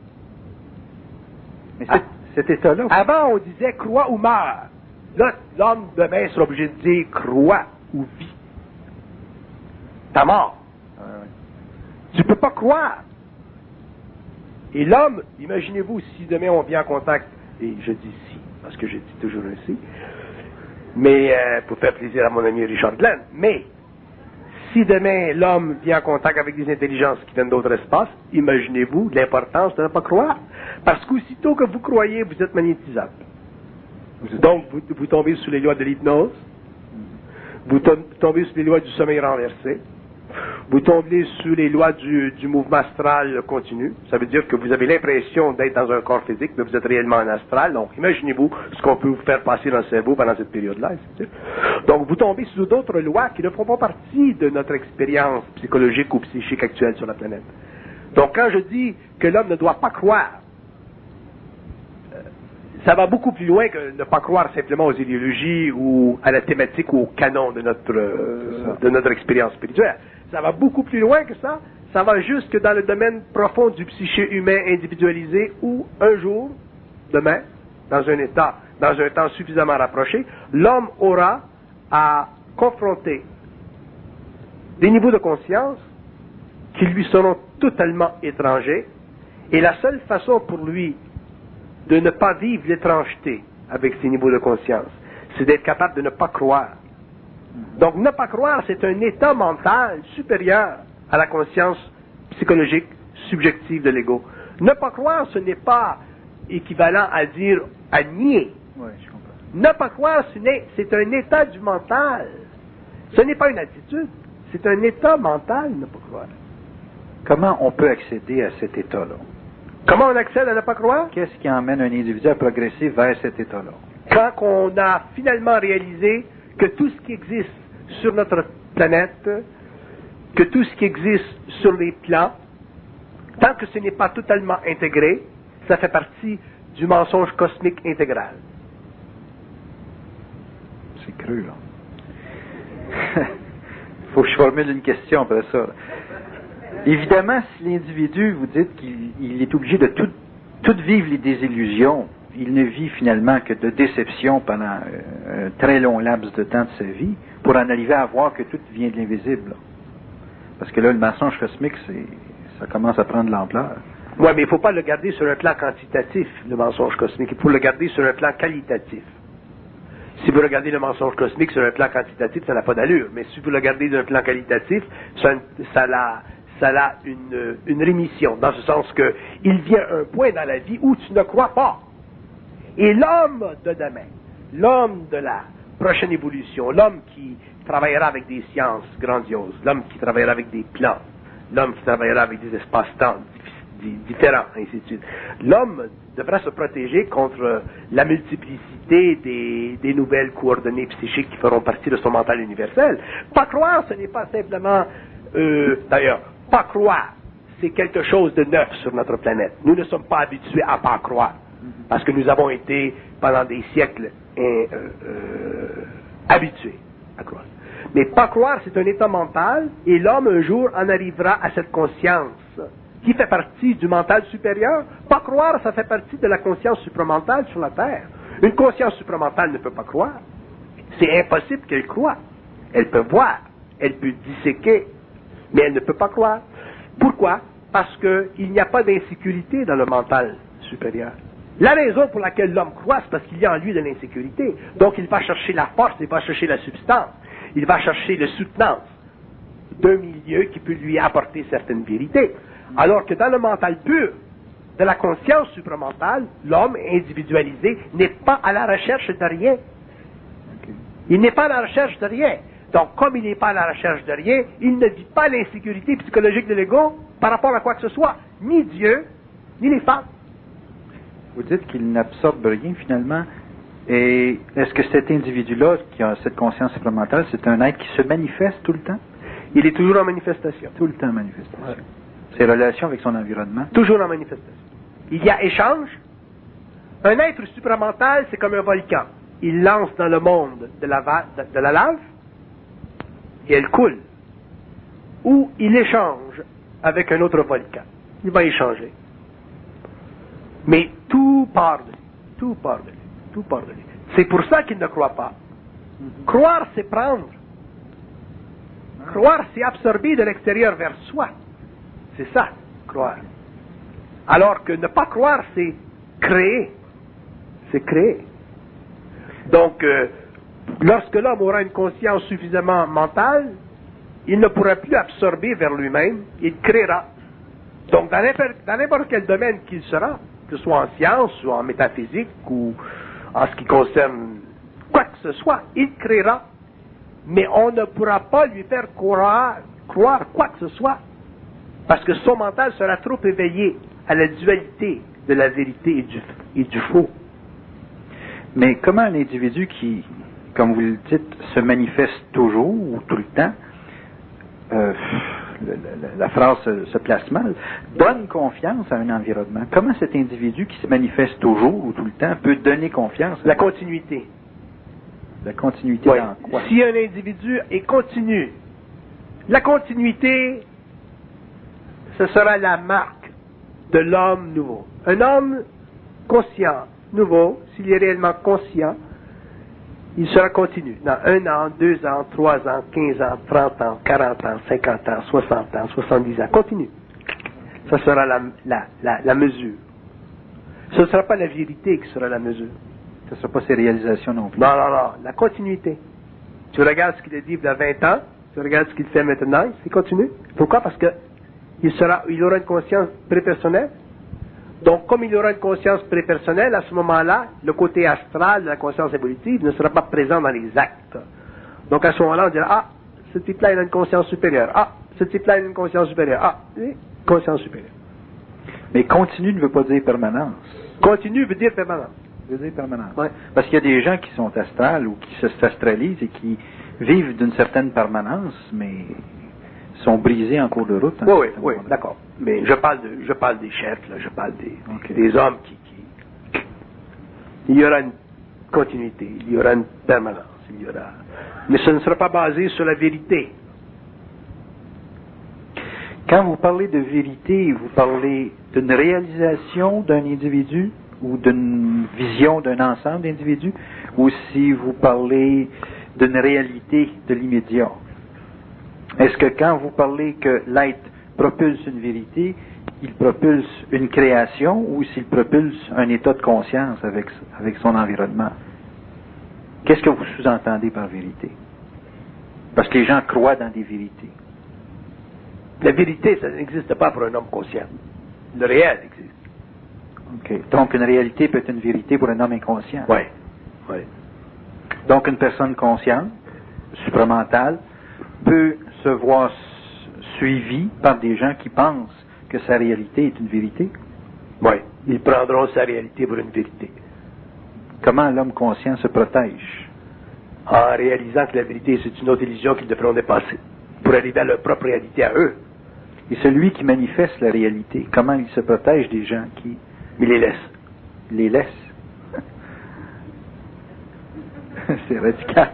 S1: Mais c'est, ah. cet état-là...
S2: Avant, on disait crois ou meurs. Là, l'homme demain sera obligé de dire crois ou vis. T'as mort.
S1: Ah, oui.
S2: Tu peux pas croire. Et l'homme, imaginez-vous si demain on vient en contact, et je dis si, parce que je dis toujours un si, mais euh, pour faire plaisir à mon ami Richard Glenn, mais si demain l'homme vient en contact avec des intelligences qui viennent d'autres espaces, imaginez-vous l'importance de ne pas croire. Parce qu'aussitôt que vous croyez, vous êtes magnétisable. Donc, vous, vous tombez sous les lois de l'hypnose, vous tombez sous les lois du sommeil renversé, vous tombez sous les lois du, du mouvement astral continu. Ça veut dire que vous avez l'impression d'être dans un corps physique, mais vous êtes réellement en astral. Donc, imaginez-vous ce qu'on peut vous faire passer dans le cerveau pendant cette période-là. Donc, vous tombez sous d'autres lois qui ne font pas partie de notre expérience psychologique ou psychique actuelle sur la planète. Donc, quand je dis que l'homme ne doit pas croire, ça va beaucoup plus loin que ne pas croire simplement aux idéologies ou à la thématique ou au canon de notre, euh, de notre expérience spirituelle. Ça va beaucoup plus loin que ça. Ça va jusque dans le domaine profond du psyché humain individualisé où, un jour, demain, dans un état, dans un temps suffisamment rapproché, l'homme aura à confronter des niveaux de conscience qui lui seront totalement étrangers. Et la seule façon pour lui de ne pas vivre l'étrangeté avec ces niveaux de conscience, c'est d'être capable de ne pas croire. Donc, ne pas croire, c'est un état mental supérieur à la conscience psychologique subjective de l'ego. Ne pas croire, ce n'est pas équivalent à dire à nier.
S1: Oui, je comprends.
S2: Ne pas croire, c'est un état du mental. Ce n'est pas une attitude, c'est un état mental, ne pas croire.
S1: Comment on peut accéder à cet état-là?
S2: Comment on accède à ne pas croire?
S1: Qu'est-ce qui emmène un individu à progresser vers cet état-là?
S2: Quand on a finalement réalisé que tout ce qui existe sur notre planète, que tout ce qui existe sur les plans, tant que ce n'est pas totalement intégré, ça fait partie du mensonge cosmique intégral.
S1: C'est cru, là. Il faut que je formule une question après ça. Évidemment, si l'individu, vous dites qu'il est obligé de tout, tout vivre les désillusions, il ne vit finalement que de déception pendant un très long laps de temps de sa vie, pour en arriver à voir que tout vient de l'invisible. Parce que là, le mensonge cosmique, c'est, ça commence à prendre de l'ampleur.
S2: Oui, mais il ne faut pas le garder sur un plan quantitatif, le mensonge cosmique. Il faut le garder sur un plan qualitatif. Si vous regardez le mensonge cosmique sur un plan quantitatif, ça n'a pas d'allure. Mais si vous le regardez sur un plan qualitatif, ça, ça a, ça a une, une rémission, dans ce sens que il vient un point dans la vie où tu ne crois pas. Et l'homme de demain, l'homme de la prochaine évolution, l'homme qui travaillera avec des sciences grandioses, l'homme qui travaillera avec des plans, l'homme qui travaillera avec des espaces-temps différents, ainsi de suite. L'homme devra se protéger contre la multiplicité des, des nouvelles coordonnées psychiques qui feront partie de son mental universel. Pas croire, ce n'est pas simplement... Euh, d'ailleurs, pas croire, c'est quelque chose de neuf sur notre planète. Nous ne sommes pas habitués à pas croire, parce que nous avons été, pendant des siècles, euh, euh, habitués à croire. Mais pas croire, c'est un état mental, et l'homme, un jour, en arrivera à cette conscience qui fait partie du mental supérieur. Pas croire, ça fait partie de la conscience supramentale sur la Terre. Une conscience supramentale ne peut pas croire. C'est impossible qu'elle croie. Elle peut voir, elle peut disséquer, mais elle ne peut pas croire. Pourquoi? Parce qu'il n'y a pas d'insécurité dans le mental supérieur. La raison pour laquelle l'homme croit, c'est parce qu'il y a en lui de l'insécurité. Donc il va chercher la force, il va chercher la substance, il va chercher la soutenance d'un milieu qui peut lui apporter certaines vérités. Alors que dans le mental pur, de la conscience supramentale, l'homme individualisé n'est pas à la recherche de rien. Il n'est pas à la recherche de rien. Donc, comme il n'est pas à la recherche de rien, il ne vit pas l'insécurité psychologique de l'ego par rapport à quoi que ce soit, ni Dieu, ni les femmes.
S1: Vous dites qu'il n'absorbe rien finalement. Et est-ce que cet individu-là, qui a cette conscience supplémentaire, c'est un être qui se manifeste tout le temps?
S2: Il est toujours en manifestation.
S1: Tout le temps en manifestation.
S2: Ouais.
S1: Ses relations avec son environnement?
S2: Toujours en manifestation. Il y a échange. Un être supramental, c'est comme un volcan. Il lance dans le monde de la, va- de, de la lave et elle coule. Ou il échange avec un autre volcan. Il va échanger. Mais tout part de lui. Tout part de lui. Tout part de lui. C'est pour ça qu'il ne croit pas. Croire, c'est prendre. Croire, c'est absorber de l'extérieur vers soi. C'est ça, croire. Alors que ne pas croire, c'est créer. C'est créer. Donc, euh, lorsque l'homme aura une conscience suffisamment mentale, il ne pourra plus absorber vers lui-même, il créera. Donc, dans n'importe, dans n'importe quel domaine qu'il sera, que ce soit en science ou en métaphysique ou en ce qui concerne quoi que ce soit, il créera. Mais on ne pourra pas lui faire croire, croire quoi que ce soit, parce que son mental sera trop éveillé à la dualité de la vérité et du, et du faux.
S1: Mais comment un individu qui, comme vous le dites, se manifeste toujours ou tout le temps, euh, la, la, la phrase se, se place mal, donne confiance à un environnement? Comment cet individu qui se manifeste toujours ou tout le temps peut donner confiance?
S2: La continuité.
S1: La continuité
S2: Oui.
S1: dans quoi?
S2: Si un individu est continu, la continuité, ce sera la marque de l'homme nouveau. Un homme conscient, nouveau, s'il est réellement conscient, il sera continu. Dans un an, deux ans, trois ans, quinze ans, trente ans, quarante ans, cinquante ans, soixante ans, soixante-dix ans, continue. Ça sera la, la, la, la mesure. Ce ne sera pas la vérité qui sera la mesure.
S1: Ce ne sera pas ses réalisations non plus.
S2: Non, non, non, la continuité. Tu regardes ce qu'il a dit il y a vingt ans, tu regardes ce qu'il fait maintenant, il continue. Pourquoi? Parce que il sera, il aura une conscience prépersonnelle. Donc, comme il aura une conscience prépersonnelle, à ce moment-là, le côté astral de la conscience évolutive ne sera pas présent dans les actes. Donc, à ce moment-là, on dira, ah, ce type-là, il a une conscience supérieure. Ah, ce type-là, il a une conscience supérieure. Ah, oui, conscience supérieure.
S1: Mais continue ne veut pas dire permanence.
S2: Continue veut dire permanence.
S1: Veut dire permanence.
S2: Ouais.
S1: Parce qu'il y a des gens qui sont astrales ou qui se s'astralisent et qui vivent d'une certaine permanence, mais sont brisés en cours de route.
S2: Oui, oui, oui, d'accord. Mais je parle, de, je parle des chefs, là, je parle des, okay. des hommes qui, qui... Il y aura une continuité, il y aura une permanence, il y aura... Mais ce ne sera pas basé sur la vérité.
S1: Quand vous parlez de vérité, vous parlez d'une réalisation d'un individu ou d'une vision d'un ensemble d'individus, ou si vous parlez d'une réalité de l'immédiat. Est-ce que quand vous parlez que l'être propulse une vérité, il propulse une création ou s'il propulse un état de conscience avec, avec son environnement? Qu'est-ce que vous sous-entendez par vérité? Parce que les gens croient dans des vérités.
S2: La vérité, ça n'existe pas pour un homme conscient. Le réel existe.
S1: OK. Donc une réalité peut être une vérité pour un homme inconscient.
S2: Oui. Oui.
S1: Donc une personne consciente, supramentale, peut se voir suivi par des gens qui pensent que sa réalité est une vérité?
S2: Oui, ils prendront sa réalité pour une vérité.
S1: Comment l'homme conscient se protège?
S2: En réalisant que la vérité, c'est une autre illusion qu'ils devront dépasser, pour arriver à leur propre réalité à eux.
S1: Et celui qui manifeste la réalité, comment il se protège des gens qui...
S2: Il les laisse.
S1: Il les laisse. C'est radical.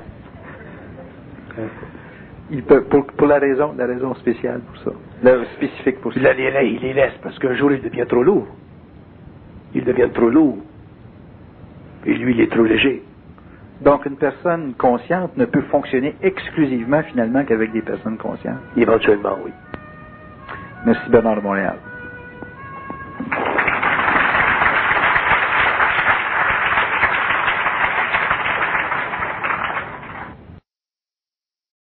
S1: Il peut, pour, pour la raison, la raison spéciale pour ça, la spécifique pour ça.
S2: Il les, il les laisse parce qu'un jour il devient trop lourd. Il devient trop lourd. Et lui, il est trop léger.
S1: Donc, une personne consciente ne peut fonctionner exclusivement, finalement, qu'avec des personnes conscientes.
S2: Éventuellement, oui.
S1: Merci, Bernard de Montréal.